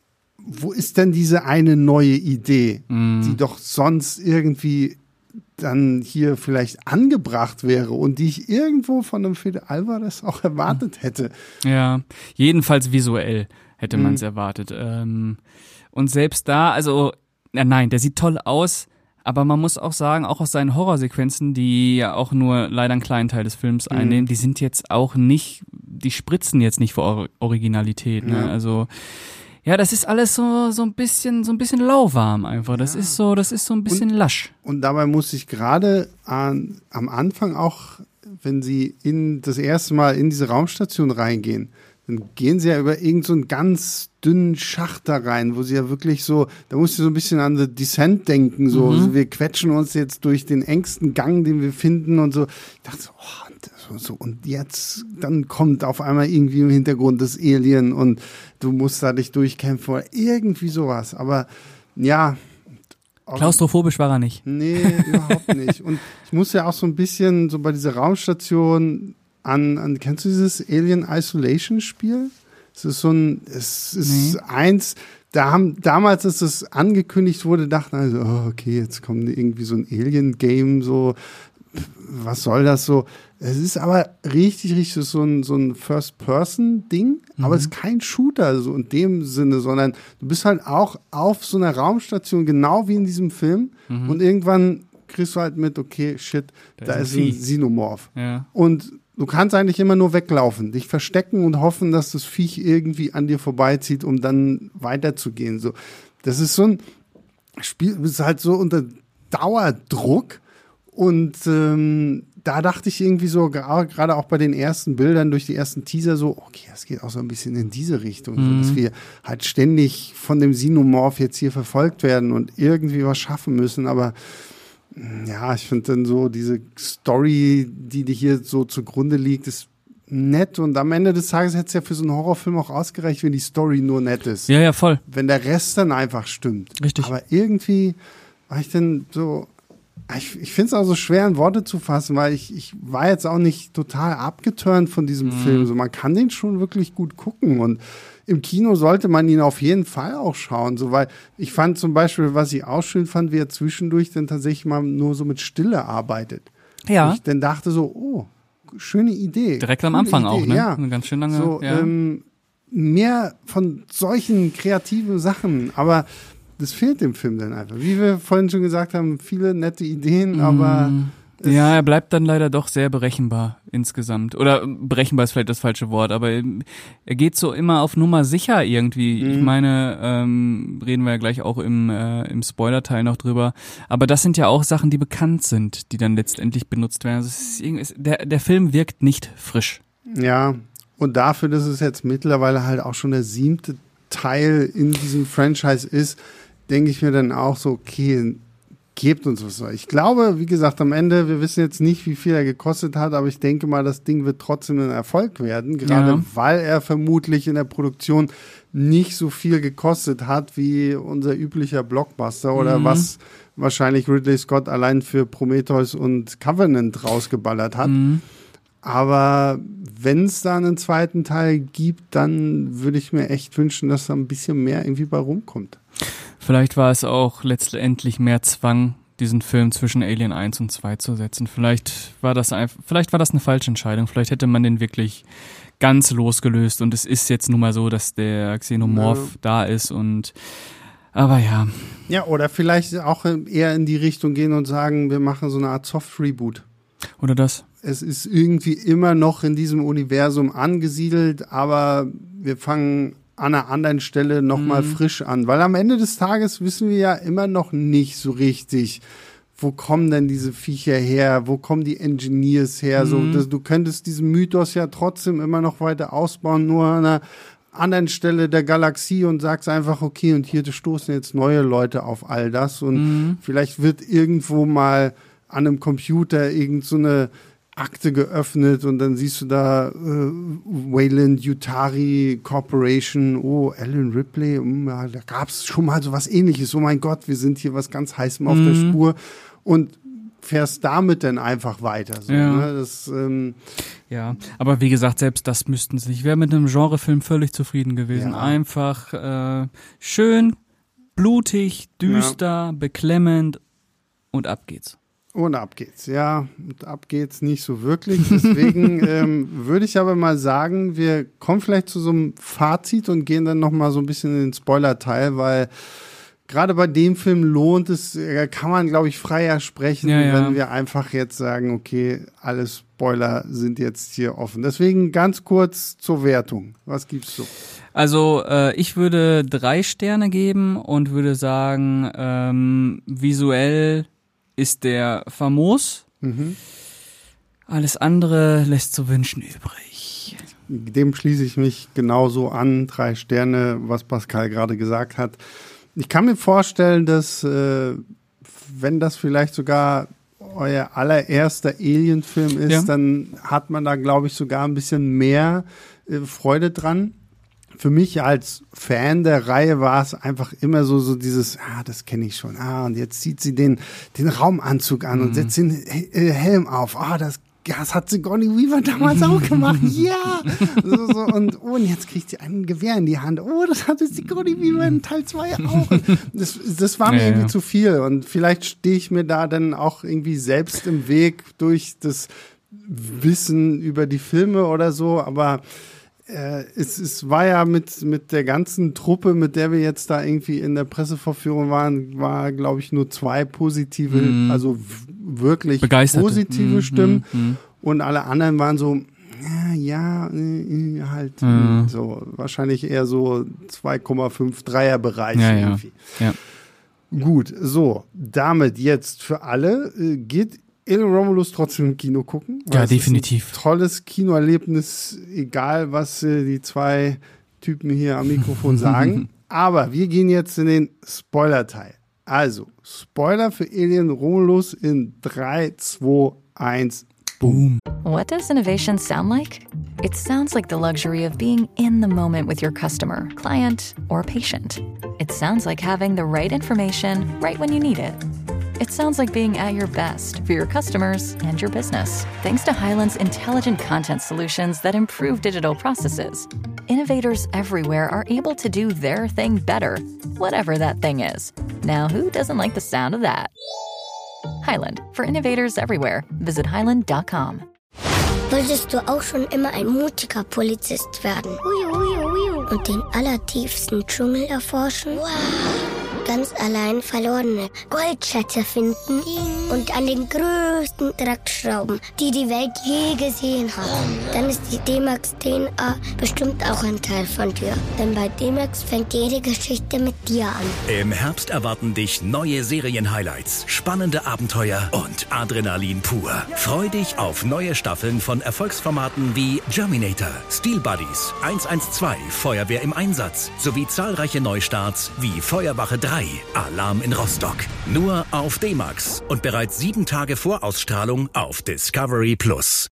Wo ist denn diese eine neue Idee, mm. die doch sonst irgendwie dann hier vielleicht angebracht wäre und die ich irgendwo von einem Fede Alvarez auch erwartet hätte? Ja, jedenfalls visuell hätte mm. man es erwartet. Ähm, und selbst da, also, ja, nein, der sieht toll aus, aber man muss auch sagen, auch aus seinen Horrorsequenzen, die ja auch nur leider einen kleinen Teil des Films mm. einnehmen, die sind jetzt auch nicht, die spritzen jetzt nicht vor Or- Originalität, ne? Ja. Also, ja, das ist alles so so ein bisschen so ein bisschen lauwarm einfach. Das ja. ist so, das ist so ein bisschen und, lasch. Und dabei muss ich gerade an, am Anfang auch, wenn sie in das erste Mal in diese Raumstation reingehen, dann gehen sie ja über irgend so einen ganz dünnen Schacht da rein, wo sie ja wirklich so, da musst du so ein bisschen an The Descent denken, so, mhm. so wir quetschen uns jetzt durch den engsten Gang, den wir finden und so. Ich dachte so, oh, so, so, und jetzt, dann kommt auf einmal irgendwie im Hintergrund das Alien und du musst da dich durchkämpfen oder irgendwie sowas. Aber ja, Klaustrophobisch war er nicht. Nee, überhaupt nicht. Und ich muss ja auch so ein bisschen so bei dieser Raumstation an, an kennst du dieses Alien Isolation Spiel? Es ist so ein, es ist nee. eins, da haben, damals, als es angekündigt wurde, dachten also, oh, okay, jetzt kommt irgendwie so ein Alien-Game, so, was soll das so? Es ist aber richtig, richtig so ein, so ein First-Person-Ding, mhm. aber es ist kein Shooter, so in dem Sinne, sondern du bist halt auch auf so einer Raumstation, genau wie in diesem Film, mhm. und irgendwann kriegst du halt mit, okay, shit, da, da ist ein, ein Xenomorph. Ja. Und du kannst eigentlich immer nur weglaufen, dich verstecken und hoffen, dass das Viech irgendwie an dir vorbeizieht, um dann weiterzugehen. So, das ist so ein Spiel, das ist halt so unter Dauerdruck. Und ähm, da dachte ich irgendwie so, gerade auch bei den ersten Bildern, durch die ersten Teaser so, okay, das geht auch so ein bisschen in diese Richtung, mhm. so, dass wir halt ständig von dem Xenomorph jetzt hier verfolgt werden und irgendwie was schaffen müssen. Aber ja, ich finde dann so diese Story, die dir hier so zugrunde liegt, ist nett. Und am Ende des Tages hätte es ja für so einen Horrorfilm auch ausgereicht, wenn die Story nur nett ist. Ja, ja, voll. Wenn der Rest dann einfach stimmt. Richtig. Aber irgendwie war ich dann so... Ich, ich finde es auch so schwer in Worte zu fassen, weil ich, ich war jetzt auch nicht total abgeturnt von diesem mhm. Film. So, man kann den schon wirklich gut gucken und im Kino sollte man ihn auf jeden Fall auch schauen. So, weil ich fand zum Beispiel, was ich auch schön fand, wie er zwischendurch dann tatsächlich mal nur so mit Stille arbeitet. Ja. Und ich dann dachte so, oh, schöne Idee. Direkt am Anfang Idee. auch, ne? Ja. Ganz schön lange. So, ja. ähm, mehr von solchen kreativen Sachen, aber das fehlt dem Film dann einfach. Wie wir vorhin schon gesagt haben, viele nette Ideen, aber... Mm, ja, er bleibt dann leider doch sehr berechenbar insgesamt. Oder berechenbar ist vielleicht das falsche Wort, aber er geht so immer auf Nummer sicher irgendwie. Mm. Ich meine, ähm, reden wir ja gleich auch im, äh, im Spoiler-Teil noch drüber. Aber das sind ja auch Sachen, die bekannt sind, die dann letztendlich benutzt werden. Also es ist, der, der Film wirkt nicht frisch. Ja, und dafür, dass es jetzt mittlerweile halt auch schon der siebte Teil in diesem Franchise ist, denke ich mir dann auch so, okay, gebt uns was. Ich glaube, wie gesagt, am Ende, wir wissen jetzt nicht, wie viel er gekostet hat, aber ich denke mal, das Ding wird trotzdem ein Erfolg werden, gerade ja. weil er vermutlich in der Produktion nicht so viel gekostet hat wie unser üblicher Blockbuster oder mhm. was wahrscheinlich Ridley Scott allein für Prometheus und Covenant rausgeballert hat. Mhm. Aber wenn es da einen zweiten Teil gibt, dann würde ich mir echt wünschen, dass da ein bisschen mehr irgendwie bei rumkommt. Vielleicht war es auch letztendlich mehr Zwang, diesen Film zwischen Alien eins und zwei zu setzen. Vielleicht war das einfach, vielleicht war das eine falsche Entscheidung. Vielleicht hätte man den wirklich ganz losgelöst und es ist jetzt nun mal so, dass der Xenomorph ja. da ist und aber ja. Ja, oder vielleicht auch eher in die Richtung gehen und sagen, wir machen so eine Art Soft-Reboot. Oder das. Es ist irgendwie immer noch in diesem Universum angesiedelt, aber wir fangen an einer anderen Stelle nochmal mhm. frisch an. Weil am Ende des Tages wissen wir ja immer noch nicht so richtig, wo kommen denn diese Viecher her, wo kommen die Engineers her. Mhm. So, das, du könntest diesen Mythos ja trotzdem immer noch weiter ausbauen, nur an einer anderen Stelle der Galaxie und sagst einfach, okay, und hier stoßen jetzt neue Leute auf all das. Und mhm. vielleicht wird irgendwo mal an einem Computer irgend so eine Akte geöffnet und dann siehst du da äh, Wayland Yutari Corporation, oh, Alan Ripley, um, ja, da gab es schon mal so was Ähnliches. Oh mein Gott, wir sind hier was ganz Heißem auf mhm. der Spur und fährst damit dann einfach weiter. So, ja. Ne? Das, ähm, ja, aber wie gesagt, selbst das müssten sie nicht. Ich wäre mit einem Genrefilm völlig zufrieden gewesen. Ja. Einfach äh, schön, blutig, düster, ja. beklemmend und ab geht's. Und ab geht's, ja. Und ab geht's nicht so wirklich. Deswegen ähm, würde ich aber mal sagen, wir kommen vielleicht zu so einem Fazit und gehen dann nochmal so ein bisschen in den Spoiler-Teil, weil gerade bei dem Film lohnt es, kann man, glaube ich, freier sprechen, ja, ja. wenn wir einfach jetzt sagen, okay, alle Spoiler sind jetzt hier offen. Deswegen ganz kurz zur Wertung. Was gibst du? Also äh, ich würde drei Sterne geben und würde sagen, ähm, visuell ist der famos. Mhm. Alles andere lässt zu wünschen übrig. Dem schließe ich mich genauso an. Drei Sterne, was Pascal gerade gesagt hat. Ich kann mir vorstellen, dass, äh, wenn das vielleicht sogar euer allererster Alien-Film ist, ja. dann hat man da, glaube ich, sogar ein bisschen mehr äh, Freude dran. für mich als Fan der Reihe war es einfach immer so, so dieses, ah, das kenne ich schon, ah, und jetzt zieht sie den, den Raumanzug an mhm. und setzt den Helm auf, ah, das, das hat Sigourney Weaver damals auch gemacht, ja, so, so, und, oh, und jetzt kriegt sie ein Gewehr in die Hand, oh, das hatte Sigourney Weaver in Teil zwei auch. Das, das war mir ja, irgendwie ja. zu viel und vielleicht stehe ich mir da dann auch irgendwie selbst im Weg durch das Wissen über die Filme oder so, aber Äh, es, es war ja mit, mit der ganzen Truppe, mit der wir jetzt da irgendwie in der Pressevorführung waren, war, glaube ich, nur zwei positive, mm. also w- wirklich Begeisterte. positive mm, Stimmen. Mm, mm. Und alle anderen waren so, ja, ja äh, halt mm. so, wahrscheinlich eher so zwei Komma fünf Dreier Bereich ja, irgendwie. Ja. Ja. Gut, so, damit jetzt für alle äh, geht Alien Romulus trotzdem im Kino gucken. Ja, definitiv. Ist ein tolles Kinoerlebnis, egal was äh, die zwei Typen hier am Mikrofon sagen. Aber wir gehen jetzt in den Spoiler-Teil. Also, Spoiler für Alien Romulus in drei, zwei, eins, boom. What does innovation sound like? It sounds like the luxury of being in the moment with your customer, client, or patient. It sounds like having the right information right when you need it. It sounds like being at your best for your customers and your business. Thanks to Hyland's intelligent content solutions that improve digital processes, innovators everywhere are able to do their thing better, whatever that thing is. Now, who doesn't like the sound of that? Hyland, for innovators everywhere. Visit hyland dot com. Wolltest du auch schon immer ein mutiger Polizist werden? Uiu, uiu, uiu. Und den allertiefsten Dschungel erforschen? Wow. Ganz allein verlorene Goldschätze finden und an den größten Draht schrauben, die die Welt je gesehen hat. Dann ist die D-Max D N A bestimmt auch ein Teil von dir. Denn bei D-Max fängt jede Geschichte mit dir an. Im Herbst erwarten dich neue Serien-Highlights, spannende Abenteuer und Adrenalin pur. Freu dich auf neue Staffeln von Erfolgsformaten wie Germinator, Steel Buddies, eins eins zwei, Feuerwehr im Einsatz sowie zahlreiche Neustarts wie Feuerwache drei, Alarm in Rostock. Nur auf D-Max und bereits sieben Tage vor Ausstrahlung auf Discovery Plus.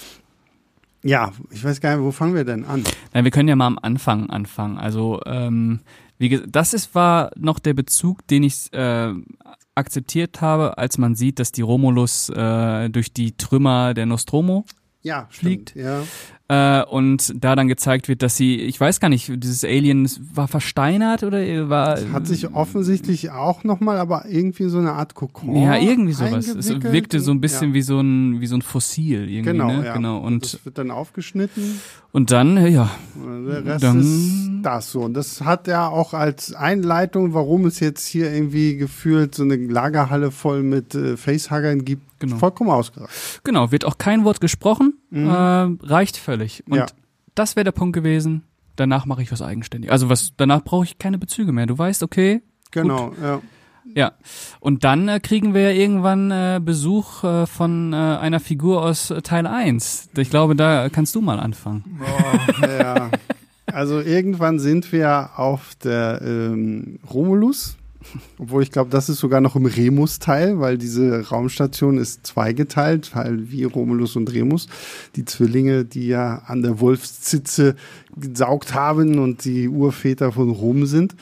Ja, ich weiß gar nicht, wo fangen wir denn an? Nein, wir können ja mal am Anfang anfangen. Also, ähm, wie gesagt, das ist, war noch der Bezug, den ich äh, akzeptiert habe, als man sieht, dass die Romulus äh, durch die Trümmer der Nostromo ja, fliegt. Stimmt, ja. Äh, und da dann gezeigt wird, dass sie, ich weiß gar nicht, dieses Alien war versteinert oder war... Das hat sich offensichtlich auch nochmal, aber irgendwie so eine Art Kokon. Ja, irgendwie sowas. Es wirkte so ein bisschen ja. wie so ein wie so ein Fossil irgendwie. Genau, ne? ja. Genau. Und das wird dann aufgeschnitten. Und dann, ja. Der Rest dann, ist das so. Und das hat ja auch als Einleitung, warum es jetzt hier irgendwie gefühlt so eine Lagerhalle voll mit äh, Facehuggern gibt, genau. vollkommen ausgereicht. Genau, wird auch kein Wort gesprochen, mhm. äh, reicht völlig. Und ja. das wäre der Punkt gewesen. Danach mache ich was eigenständig. Also was danach brauche ich keine Bezüge mehr. Du weißt, okay. Genau, gut. ja. Ja, und dann äh, kriegen wir ja irgendwann äh, Besuch äh, von äh, einer Figur aus äh, Teil eins. Ich glaube, da kannst du mal anfangen. Oh, ja. Also irgendwann sind wir auf der ähm, Romulus, obwohl ich glaube, das ist sogar noch im Remus-Teil, weil diese Raumstation ist zweigeteilt, weil wie Romulus und Remus, die Zwillinge, die ja an der Wolfszitze gesaugt haben und die Urväter von Rom sind.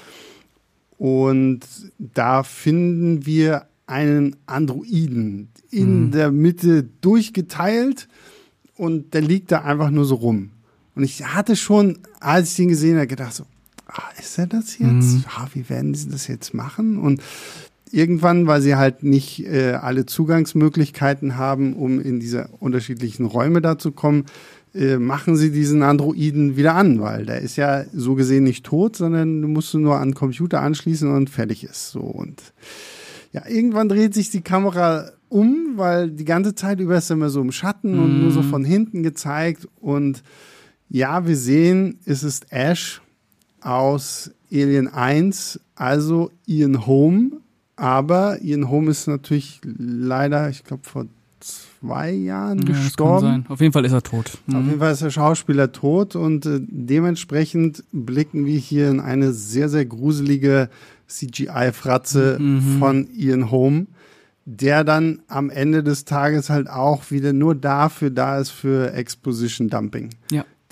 Und da finden wir einen Androiden in mhm. der Mitte durchgeteilt und der liegt da einfach nur so rum. Und ich hatte schon, als ich den gesehen habe, gedacht so, ah, ist er das jetzt? Mhm. Ah, wie werden sie das jetzt machen? Und irgendwann, weil sie halt nicht äh, alle Zugangsmöglichkeiten haben, um in diese unterschiedlichen Räume da zu kommen, äh, machen sie diesen Androiden wieder an, weil der ist ja so gesehen nicht tot, sondern du musst du nur an den Computer anschließen und fertig ist. So und ja, irgendwann dreht sich die Kamera um, weil die ganze Zeit über ist er immer so im Schatten mm. und nur so von hinten gezeigt. Und ja, wir sehen, es ist Ash aus Alien eins, also Ian Holm. Aber Ian Holm ist natürlich leider, ich glaube, vor zwei Jahren ja, gestorben. Das kann sein. Auf jeden Fall ist er tot. Mhm. Auf jeden Fall ist der Schauspieler tot und äh, dementsprechend blicken wir hier in eine sehr, sehr gruselige C G I-Fratze mhm. von Ian Holm, der dann am Ende des Tages halt auch wieder nur dafür da ist für Exposition Dumping. Ja.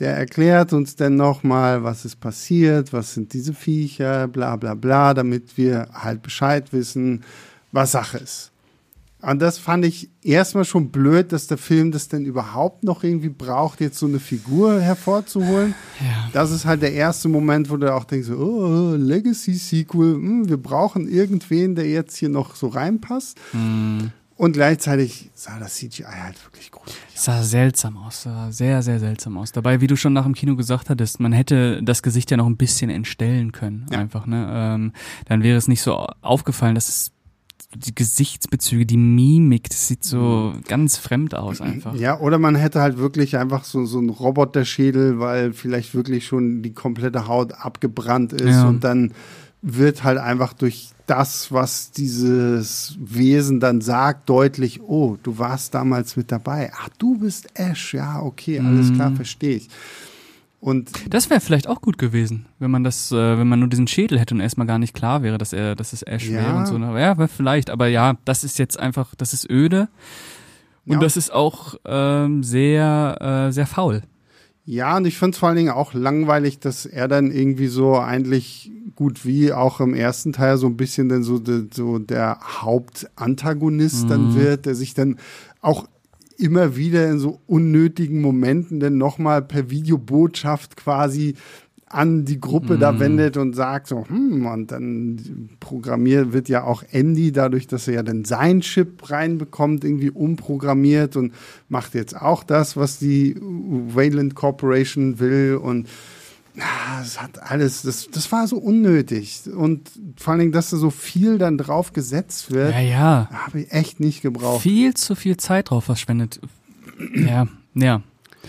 der erklärt uns dann nochmal, was ist passiert, was sind diese Viecher, bla bla bla, damit wir halt Bescheid wissen, was Sache ist. Und das fand ich erstmal schon blöd, dass der Film das denn überhaupt noch irgendwie braucht, jetzt so eine Figur hervorzuholen. Ja. Das ist halt der erste Moment, wo du auch denkst, oh, Legacy-Sequel, hm, wir brauchen irgendwen, der jetzt hier noch so reinpasst. Hm. Und gleichzeitig sah das C G I halt wirklich gruselig aus. Sah seltsam aus, sah sehr, sehr seltsam aus. Dabei, wie du schon nach dem Kino gesagt hattest, man hätte das Gesicht ja noch ein bisschen entstellen können, Ja. einfach, ne? Ähm, dann wäre es nicht so aufgefallen, dass es die Gesichtsbezüge, die Mimik, das sieht so ganz fremd aus einfach. Ja, oder man hätte halt wirklich einfach so, so einen Roboterschädel, weil vielleicht wirklich schon die komplette Haut abgebrannt ist Ja. und dann wird halt einfach durch das, was dieses Wesen dann sagt, deutlich, oh, du warst damals mit dabei. Ach, du bist Ash. Ja, okay, alles Mhm. klar, verstehe ich. Und Das wäre vielleicht auch gut gewesen, wenn man das, äh, wenn man nur diesen Schädel hätte und erstmal gar nicht klar wäre, dass er, dass es Ash Ja. wäre und so. Ja, wär vielleicht, aber ja, das ist jetzt einfach, das ist öde und Ja. das ist auch ähm, sehr, äh, sehr faul. ja, und ich fand es vor allen Dingen auch langweilig, dass er dann irgendwie so eigentlich gut wie auch im ersten Teil so ein bisschen dann so, de, so der Hauptantagonist Mhm. dann wird, der sich dann auch immer wieder in so unnötigen Momenten dann nochmal per Videobotschaft quasi an die Gruppe da wendet und sagt so, hm, und dann programmiert wird ja auch Andy, dadurch, dass er ja dann sein Chip reinbekommt, irgendwie umprogrammiert und macht jetzt auch das, was die Wayland Corporation will und ah, es hat alles, das, das war so unnötig und vor allen Dingen, dass da so viel dann drauf gesetzt wird, Ja, ja. habe ich echt nicht gebraucht. Viel zu viel Zeit drauf verschwendet. Ja, ja.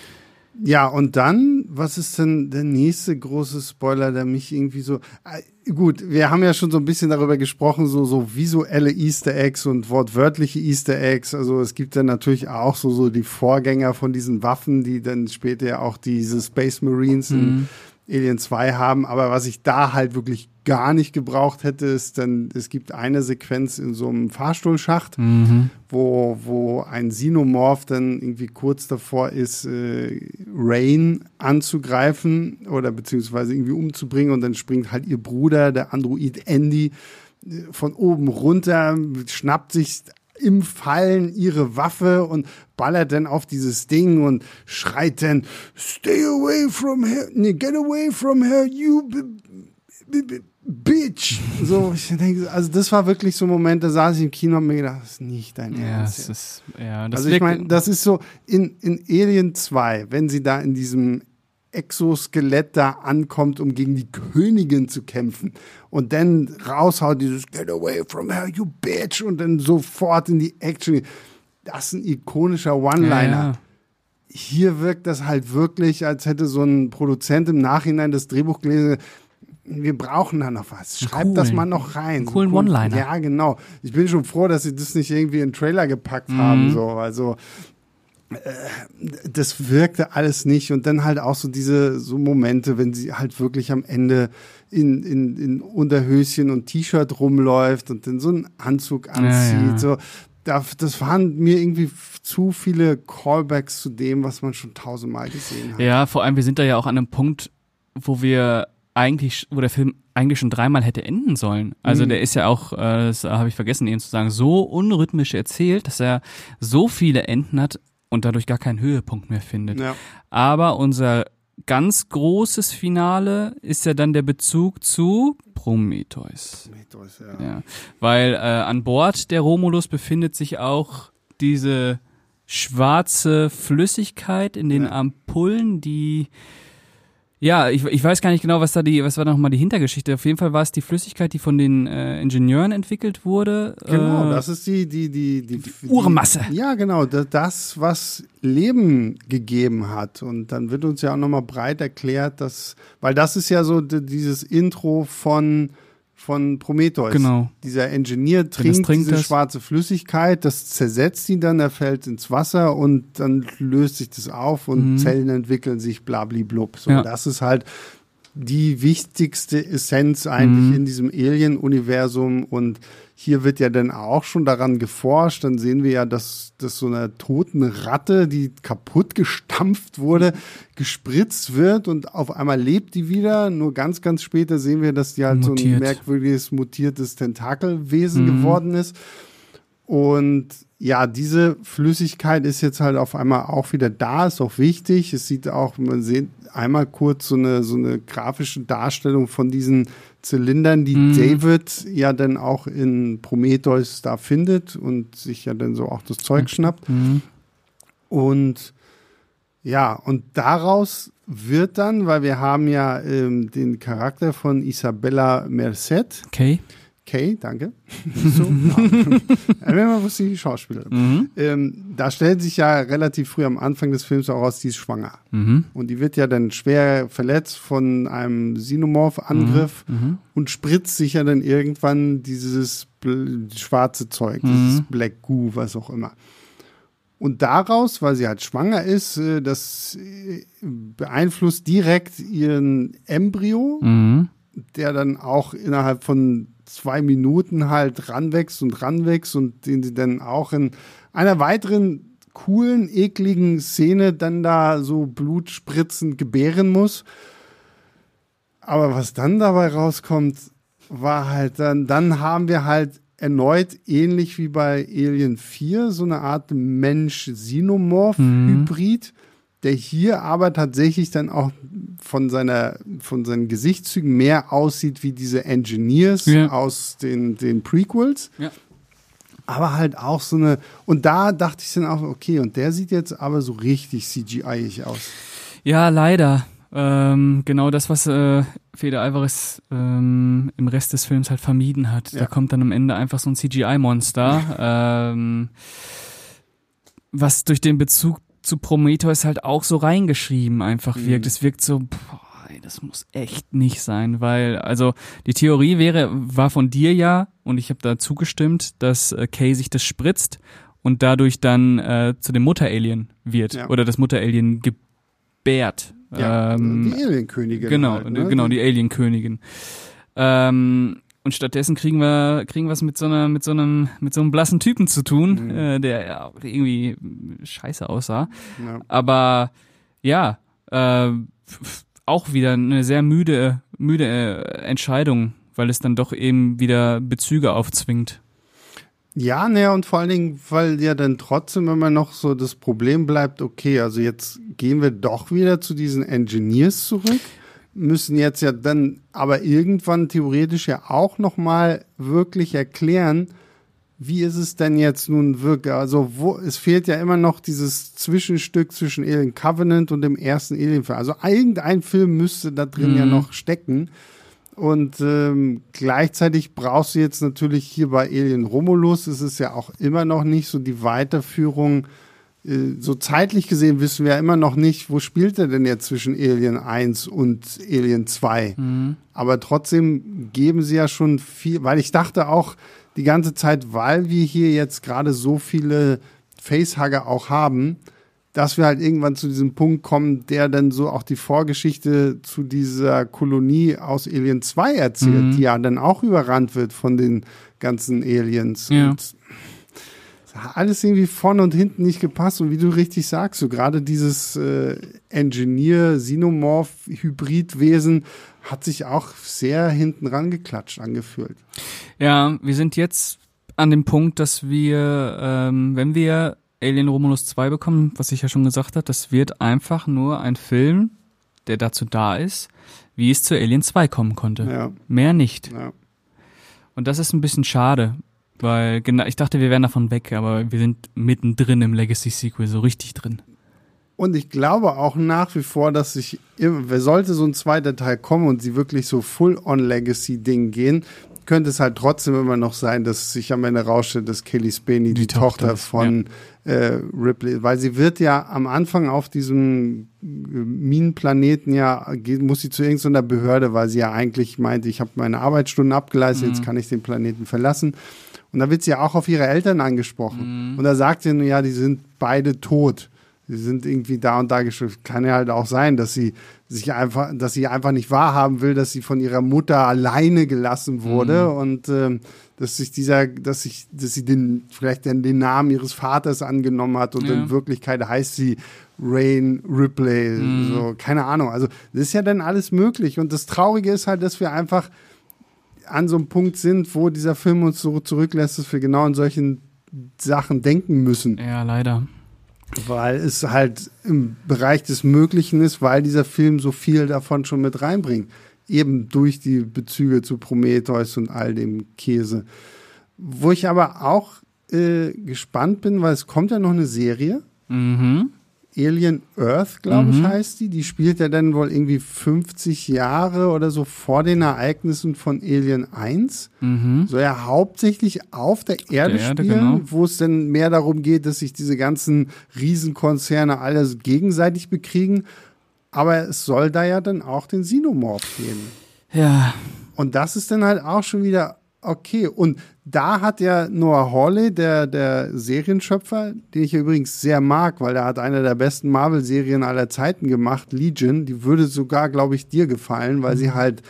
Ja, und dann, was ist denn der nächste große Spoiler, der mich irgendwie so, äh, gut, wir haben ja schon so ein bisschen darüber gesprochen, so, so visuelle Easter Eggs und wortwörtliche Easter Eggs, also es gibt dann natürlich auch so, so die Vorgänger von diesen Waffen, die dann später ja auch diese Space Marines in Alien zwei haben, aber was ich da halt wirklich gar nicht gebraucht hätte, ist dann, es gibt eine Sequenz in so einem Fahrstuhlschacht, Mhm. wo, wo ein Xenomorph dann irgendwie kurz davor ist, äh, Rain anzugreifen oder beziehungsweise irgendwie umzubringen und dann springt halt ihr Bruder, der Android Andy, äh, von oben runter, schnappt sich im Fallen ihre Waffe und ballert dann auf dieses Ding und schreit dann, stay away from her, nee, get away from her, you b- b- b- bitch. So, ich denke, also das war wirklich so ein Moment, da saß ich im Kino und hab mir gedacht, das ist nicht dein Ja, Ernst. es ist, ja, das Also ich wirkt- meine, das ist so, in, in Alien zwei, wenn sie da in diesem Exoskelett da ankommt, um gegen die Königin zu kämpfen und dann raushaut dieses Get away from her, you bitch und dann sofort in die Action. Das ist ein ikonischer One-Liner. Ja, ja. Hier wirkt das halt wirklich, als hätte so ein Produzent im Nachhinein das Drehbuch gelesen. Wir brauchen da noch was. Schreibt coolen- das mal noch rein. einen coolen So cool. One-Liner. Ja, genau. Ich bin schon froh, dass sie das nicht irgendwie in den Trailer gepackt haben. So. Also das wirkte alles nicht und dann halt auch so diese so Momente, wenn sie halt wirklich am Ende in, in, in Unterhöschen und T-Shirt rumläuft und dann so einen Anzug anzieht, Ja, ja. so. Da, das waren mir irgendwie f- zu viele Callbacks zu dem, was man schon tausendmal gesehen hat. Ja, vor allem, wir sind da ja auch an einem Punkt, wo wir eigentlich, wo der Film eigentlich schon dreimal hätte enden sollen. Also Mhm. der ist ja auch, äh, das habe ich vergessen eben zu sagen, so unrhythmisch erzählt, dass er so viele Enden hat und dadurch gar keinen Höhepunkt mehr findet. Ja. Aber unser ganz großes Finale ist ja dann der Bezug zu Prometheus. Prometheus, ja. Ja, weil äh, an Bord der Romulus befindet sich auch diese schwarze Flüssigkeit in den Ja. Ampullen, die ja, ich, ich weiß gar nicht genau, was da die, was war nochmal die Hintergeschichte. Auf jeden Fall war es die Flüssigkeit, die von den äh, Ingenieuren entwickelt wurde. Genau, äh, das ist die, die, die, die, die Urmasse. Die, ja, genau, das, das, was Leben gegeben hat. Und dann wird uns ja auch nochmal breit erklärt, dass, weil das ist ja so d- dieses Intro von, von Prometheus. Genau. Dieser Engineer trinkt, trinkt diese das. schwarze Flüssigkeit, das zersetzt ihn dann, er fällt ins Wasser und dann löst sich das auf und Mhm. Zellen entwickeln sich blablablub. So, Ja. das ist halt die wichtigste Essenz eigentlich Mhm. in diesem Alien-Universum und hier wird ja dann auch schon daran geforscht. Dann sehen wir ja, dass, dass so einer toten Ratte, die kaputt gestampft wurde, gespritzt wird und auf einmal lebt die wieder. Nur ganz, ganz später sehen wir, dass die halt Mutiert. so ein merkwürdiges, mutiertes Tentakelwesen mhm. geworden ist. Und ja, diese Flüssigkeit ist jetzt halt auf einmal auch wieder da, ist auch wichtig. Es sieht auch, man sieht einmal kurz so eine, so eine grafische Darstellung von diesen Zylindern, die mhm. David ja dann auch in Prometheus da findet und sich ja dann so auch das Zeug schnappt. Mhm. Und ja, und daraus wird dann, weil wir haben ja ähm, den Charakter von Isabella Merced. Okay. Okay, danke. So, ja. Man wusste die Schauspielerin. Mhm. Ähm, da stellt sich ja relativ früh am Anfang des Films auch raus, die ist schwanger. Mhm. Und die wird ja dann schwer verletzt von einem Xenomorph-Angriff mhm. und spritzt sich ja dann irgendwann dieses bl- schwarze Zeug, mhm. dieses Black Goo, was auch immer. Und daraus, weil sie halt schwanger ist, das beeinflusst direkt ihren Embryo, mhm. der dann auch innerhalb von zwei Minuten halt ranwächst und ranwächst und den sie dann auch in einer weiteren coolen, ekligen Szene dann da so blutspritzend gebären muss. Aber was dann dabei rauskommt, war halt dann, dann haben wir halt erneut, ähnlich wie bei Alien vier, so eine Art Mensch-Xenomorph-Hybrid, mhm. der hier aber tatsächlich dann auch von seiner, von seinen Gesichtszügen mehr aussieht wie diese Engineers ja. aus den, den Prequels. Ja. Aber halt auch so eine, und da dachte ich dann auch, okay, und der sieht jetzt aber so richtig C G I-ig aus. Ja, leider. Ähm, genau das, was äh, Fede Alvarez ähm, im Rest des Films halt vermieden hat. Ja. Da kommt dann am Ende einfach so ein C G I-Monster, ähm, was durch den Bezug zu Prometheus halt auch so reingeschrieben einfach wirkt. Mhm. Es wirkt so, boah, ey, das muss echt nicht sein, weil, also die Theorie wäre, war von dir ja, und ich habe da zugestimmt, dass äh, Kay sich das spritzt und dadurch dann äh, zu dem Mutter-Alien wird ja. oder das Mutter-Alien gebärt. Ja, ähm, die Alien-Königin. Genau, halt, ne? genau, die Alien-Königin. Ähm, Und stattdessen kriegen wir kriegen wir es mit so einer mit so einem mit so einem blassen Typen zu tun, mhm. äh, der ja auch irgendwie scheiße aussah. Ja. Aber ja, äh, auch wieder eine sehr müde müde äh, Entscheidung, weil es dann doch eben wieder Bezüge aufzwingt. Ja, naja, und vor allen Dingen, weil ja dann trotzdem immer noch so das Problem bleibt, okay, also jetzt gehen wir doch wieder zu diesen Engineers zurück. Müssen jetzt ja dann aber irgendwann theoretisch ja auch nochmal wirklich erklären, wie ist es denn jetzt nun wirklich, also wo, es fehlt ja immer noch dieses Zwischenstück zwischen Alien Covenant und dem ersten Alien-Film. Also irgendein Film müsste da drin mhm. ja noch stecken. Und ähm, gleichzeitig brauchst du jetzt natürlich hier bei Alien Romulus, ist es ja auch immer noch nicht so die Weiterführung. So zeitlich gesehen wissen wir ja immer noch nicht, wo spielt er denn jetzt zwischen Alien eins und Alien zwei. Mhm. Aber trotzdem geben sie ja schon viel, weil ich dachte auch die ganze Zeit, weil wir hier jetzt gerade so viele Facehugger auch haben, dass wir halt irgendwann zu diesem Punkt kommen, der dann so auch die Vorgeschichte zu dieser Kolonie aus Alien zwei erzählt, mhm. die ja dann auch überrannt wird von den ganzen Aliens. Ja. Und alles irgendwie vorne und hinten nicht gepasst. Und wie du richtig sagst, so gerade dieses äh, Engineer-Xenomorph-Hybridwesen hat sich auch sehr hinten rangeklatscht angefühlt. Ja, wir sind jetzt an dem Punkt, dass wir, ähm, wenn wir Alien Romulus zwei bekommen, was ich ja schon gesagt habe, das wird einfach nur ein Film, der dazu da ist, wie es zu Alien zwei kommen konnte. Ja. Mehr nicht. Ja. Und das ist ein bisschen schade. Weil, genau, ich dachte, wir wären davon weg, aber wir sind mittendrin im Legacy-Sequel, so richtig drin. Und ich glaube auch nach wie vor, dass sich, sollte so ein zweiter Teil kommen und sie wirklich so Full-on-Legacy-Ding gehen, könnte es halt trotzdem immer noch sein, dass sich am Ende rausstellt, dass Kelly Spaney die, die Tochter, Tochter von ja. äh, Ripley, weil sie wird ja am Anfang auf diesem Minenplaneten ja, muss sie zu irgendeiner Behörde, weil sie ja eigentlich meinte, ich habe meine Arbeitsstunden abgeleistet, mhm. jetzt kann ich den Planeten verlassen. Und da wird sie ja auch auf ihre Eltern angesprochen. Mhm. Und da sagt sie nur, ja, die sind beide tot. sie sind irgendwie da und da geschrieben. Kann ja halt auch sein, dass sie sich einfach, dass sie einfach nicht wahrhaben will, dass sie von ihrer Mutter alleine gelassen wurde mhm. und ähm, dass sich dieser, dass sich, dass sie den vielleicht den, den Namen ihres Vaters angenommen hat und ja. in Wirklichkeit heißt sie Rain Ripley. Mhm. So, keine Ahnung. Also das ist ja dann alles möglich. Und das Traurige ist halt, dass wir einfach an so einem Punkt sind, wo dieser Film uns so zurücklässt, dass wir genau in solchen Sachen denken müssen. Ja, leider. Weil es halt im Bereich des Möglichen ist, weil dieser Film so viel davon schon mit reinbringt. Eben durch die Bezüge zu Prometheus und all dem Käse. Wo ich aber auch äh, gespannt bin, weil es kommt ja noch eine Serie. Mhm. Alien Earth, glaube ich, mhm. heißt die. Die spielt ja dann wohl irgendwie fünfzig Jahre oder so vor den Ereignissen von Alien eins. Mhm. Soll ja hauptsächlich auf der Erde, der Erde spielen, genau. wo es dann mehr darum geht, dass sich diese ganzen Riesenkonzerne alle gegenseitig bekriegen. Aber es soll da ja dann auch den Xenomorph geben. Ja. Und das ist dann halt auch schon wieder okay. Und da hat ja Noah Hawley, der, der Serienschöpfer, den ich ja übrigens sehr mag, weil der hat eine der besten Marvel-Serien aller Zeiten gemacht, Legion. Die würde sogar, glaube ich, dir gefallen, weil sie halt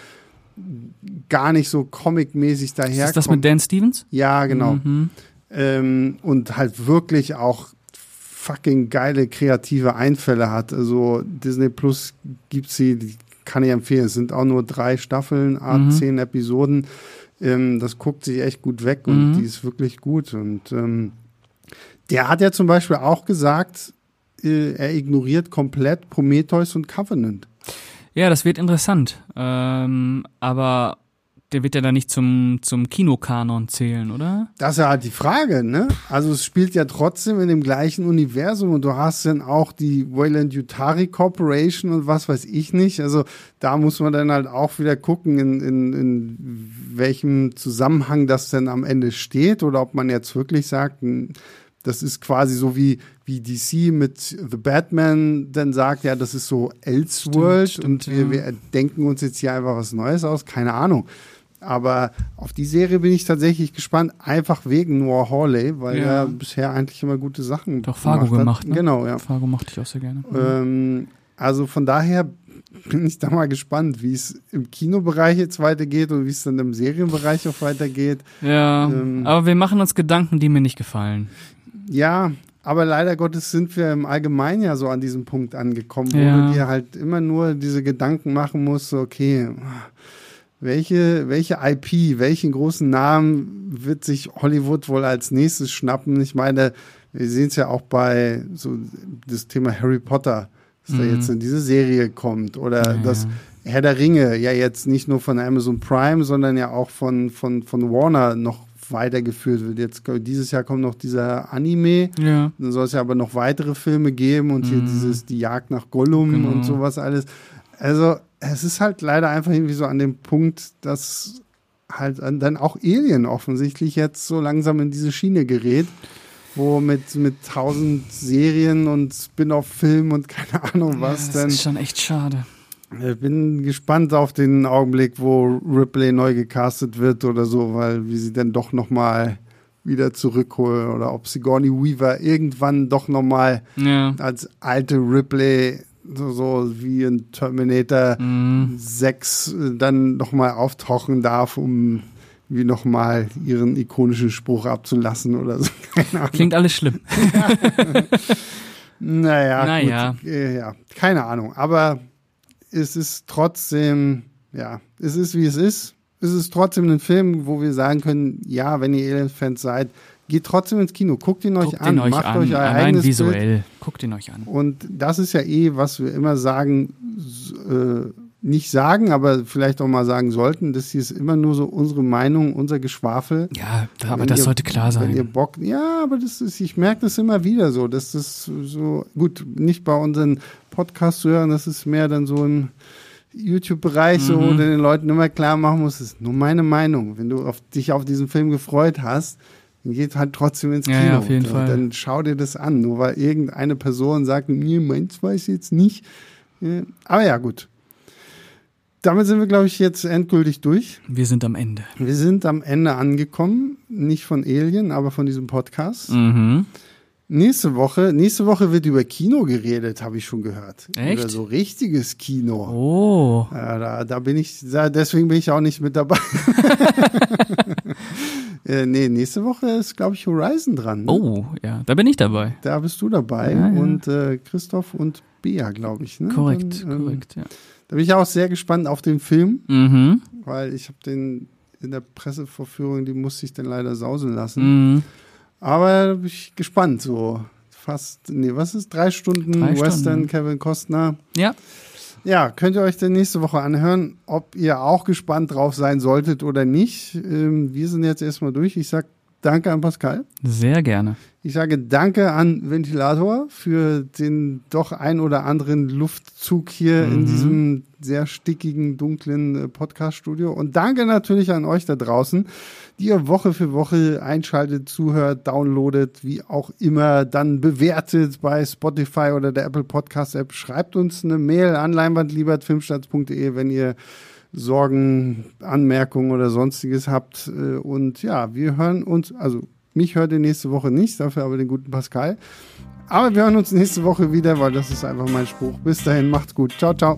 gar nicht so comic-mäßig daherkommt. Ist das mit Dan Stevens? Ja, genau. Mhm. Ähm, und halt wirklich auch fucking geile kreative Einfälle hat. Also Disney Plus gibt sie, die kann ich empfehlen. Es sind auch nur drei Staffeln, mhm. zehn Episoden. Ähm, das guckt sich echt gut weg und mhm. die ist wirklich gut. Und ähm, der hat ja zum Beispiel auch gesagt, äh, er ignoriert komplett Prometheus und Covenant. Ja, das wird interessant. Ähm, aber der wird ja dann nicht zum, zum Kinokanon zählen, oder? Das ist ja halt die Frage, ne? Also es spielt ja trotzdem in dem gleichen Universum und du hast dann auch die Weyland Yutari Corporation und was weiß ich nicht. Also da muss man dann halt auch wieder gucken, in, in, in welchem Zusammenhang das denn am Ende steht oder ob man jetzt wirklich sagt, das ist quasi so wie, wie D C mit The Batman dann sagt, ja, das ist so Elseworld stimmt, stimmt, und wir, ja. wir denken uns jetzt hier einfach was Neues aus, keine Ahnung. Aber auf die Serie bin ich tatsächlich gespannt, einfach wegen Noah Hawley, weil ja. er bisher eigentlich immer gute Sachen Doch Fargo gemacht hat. gemacht, ne? Genau, ja. Fargo mochte ich auch sehr gerne. Ähm, also von daher bin ich da mal gespannt, wie es im Kinobereich jetzt weitergeht und wie es dann im Serienbereich auch weitergeht. Ja, ähm, aber wir machen uns Gedanken, die mir nicht gefallen. Ja, aber leider Gottes sind wir im Allgemeinen ja so an diesem Punkt angekommen, wo ja. du dir halt immer nur diese Gedanken machen musst, so, okay, welche, welche I P, welchen großen Namen wird sich Hollywood wohl als nächstes schnappen? Ich meine, wir sehen es ja auch bei so das Thema Harry Potter, dass mhm. da jetzt in diese Serie kommt oder ja, dass ja. Herr der Ringe ja jetzt nicht nur von Amazon Prime, sondern ja auch von, von, von Warner noch weitergeführt wird. Jetzt dieses Jahr kommt noch dieser Anime, ja. dann soll es ja aber noch weitere Filme geben und mhm. hier dieses Die Jagd nach Gollum genau. und sowas alles. Also es ist halt leider einfach irgendwie so an dem Punkt, dass halt dann auch Alien offensichtlich jetzt so langsam in diese Schiene gerät, wo mit mit tausend Serien und Spin-off-Filmen und keine Ahnung was. Ja, das denn, ist schon echt schade. Ich bin gespannt auf den Augenblick, wo Ripley neu gecastet wird oder so, weil wie sie dann doch nochmal wieder zurückholen oder ob Sigourney Weaver irgendwann doch nochmal ja. als alte Ripley so, so wie in Terminator mhm. sechs dann nochmal auftauchen darf, um wie nochmal ihren ikonischen Spruch abzulassen oder so. Keine Ahnung. Klingt alles schlimm. naja, naja. Gut. Ja, keine Ahnung. Aber es ist trotzdem, ja, es ist wie es ist. Es ist trotzdem ein Film, wo wir sagen können, ja, wenn ihr Alien-Fans seid, geht trotzdem ins Kino, guckt ihn euch guckt an, ihn euch macht an. euch euer Allein eigenes visuell, Bild. Guckt ihn euch an. Und das ist ja eh, was wir immer sagen, äh, nicht sagen, aber vielleicht auch mal sagen sollten, das hier ist immer nur so unsere Meinung, unser Geschwafel. Ja, aber wenn das ihr, sollte klar sein. Wenn ihr Bock, ja, aber das ist, ich merke das immer wieder so, dass das so, gut, nicht bei unseren Podcasts zu hören, das ist mehr dann so ein YouTube-Bereich, mhm. so, wo du den Leuten immer klar machen musst, das ist nur meine Meinung. Wenn du auf, dich auf diesen Film gefreut hast, dann geht halt trotzdem ins Kino. Ja, ja, auf jeden und Fall. Dann schau dir das an, nur weil irgendeine Person sagt, nee, meins weiß ich jetzt nicht. Ja, aber ja, gut. Damit sind wir, glaube ich, jetzt endgültig durch. Wir sind am Ende. Wir sind am Ende angekommen, nicht von Alien, aber von diesem Podcast. Mhm. Nächste Woche, nächste Woche wird über Kino geredet, habe ich schon gehört. Echt? Über so richtiges Kino. Oh. Ja, da, da bin ich, deswegen bin ich auch nicht mit dabei. äh, nee, nächste Woche ist, glaube ich, Horizon dran. Ne? Oh, ja, da bin ich dabei. Da bist du dabei Ja, ja. und äh, Christoph und Bea, glaube ich. Ne? Korrekt, Dann, ähm, korrekt, ja. Da bin ich auch sehr gespannt auf den Film, Mhm. weil ich habe den in der Pressevorführung, die musste ich dann leider sausen lassen. Mhm. Aber da bin ich gespannt, so fast, nee, was ist, drei Stunden Drei Western, Stunden. Kevin Costner. Ja. Ja, könnt ihr euch dann nächste Woche anhören, ob ihr auch gespannt drauf sein solltet oder nicht. Ähm, wir sind jetzt erstmal durch. Ich sag danke an Pascal. Sehr gerne. Ich sage danke an Ventilator für den doch ein oder anderen Luftzug hier Mhm. in diesem sehr stickigen, dunklen äh, Podcast-Studio. Und danke natürlich an euch da draußen, die ihr Woche für Woche einschaltet, zuhört, downloadet, wie auch immer, dann bewertet bei Spotify oder der Apple Podcast-App. Schreibt uns eine Mail an leinwandliebert-filmstarts punkt de, wenn ihr Sorgen, Anmerkungen oder sonstiges habt. Äh, Und ja, wir hören uns, also mich hört ihr nächste Woche nicht, dafür aber den guten Pascal. Aber wir hören uns nächste Woche wieder, weil das ist einfach mein Spruch. Bis dahin, macht's gut. Ciao, ciao.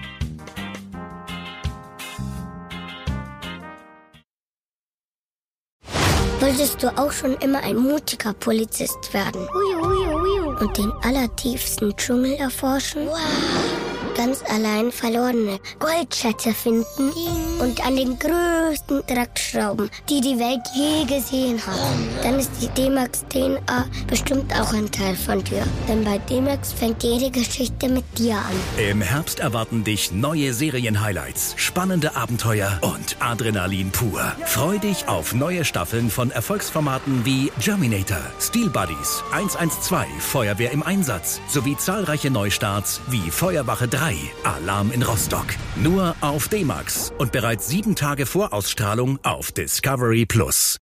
Wolltest du auch schon immer ein mutiger Polizist werden? Ui, ui, ui. Und den allertiefsten Dschungel erforschen? Wow. Ganz allein verlorene Goldschätze finden und an den größten Dreck schrauben, die die Welt je gesehen hat. Dann ist die D-Max D N A bestimmt auch ein Teil von dir. Denn bei D-Max fängt jede Geschichte mit dir an. Im Herbst erwarten dich neue Serien-Highlights, spannende Abenteuer und Adrenalin pur. Freu dich auf neue Staffeln von Erfolgsformaten wie Germinator, Steel Buddies, eins eins zwei, Feuerwehr im Einsatz sowie zahlreiche Neustarts wie Feuerwache drei, Alarm in Rostock. Nur auf D-Max und bereits sieben Tage vor Ausstrahlung auf Discovery Plus.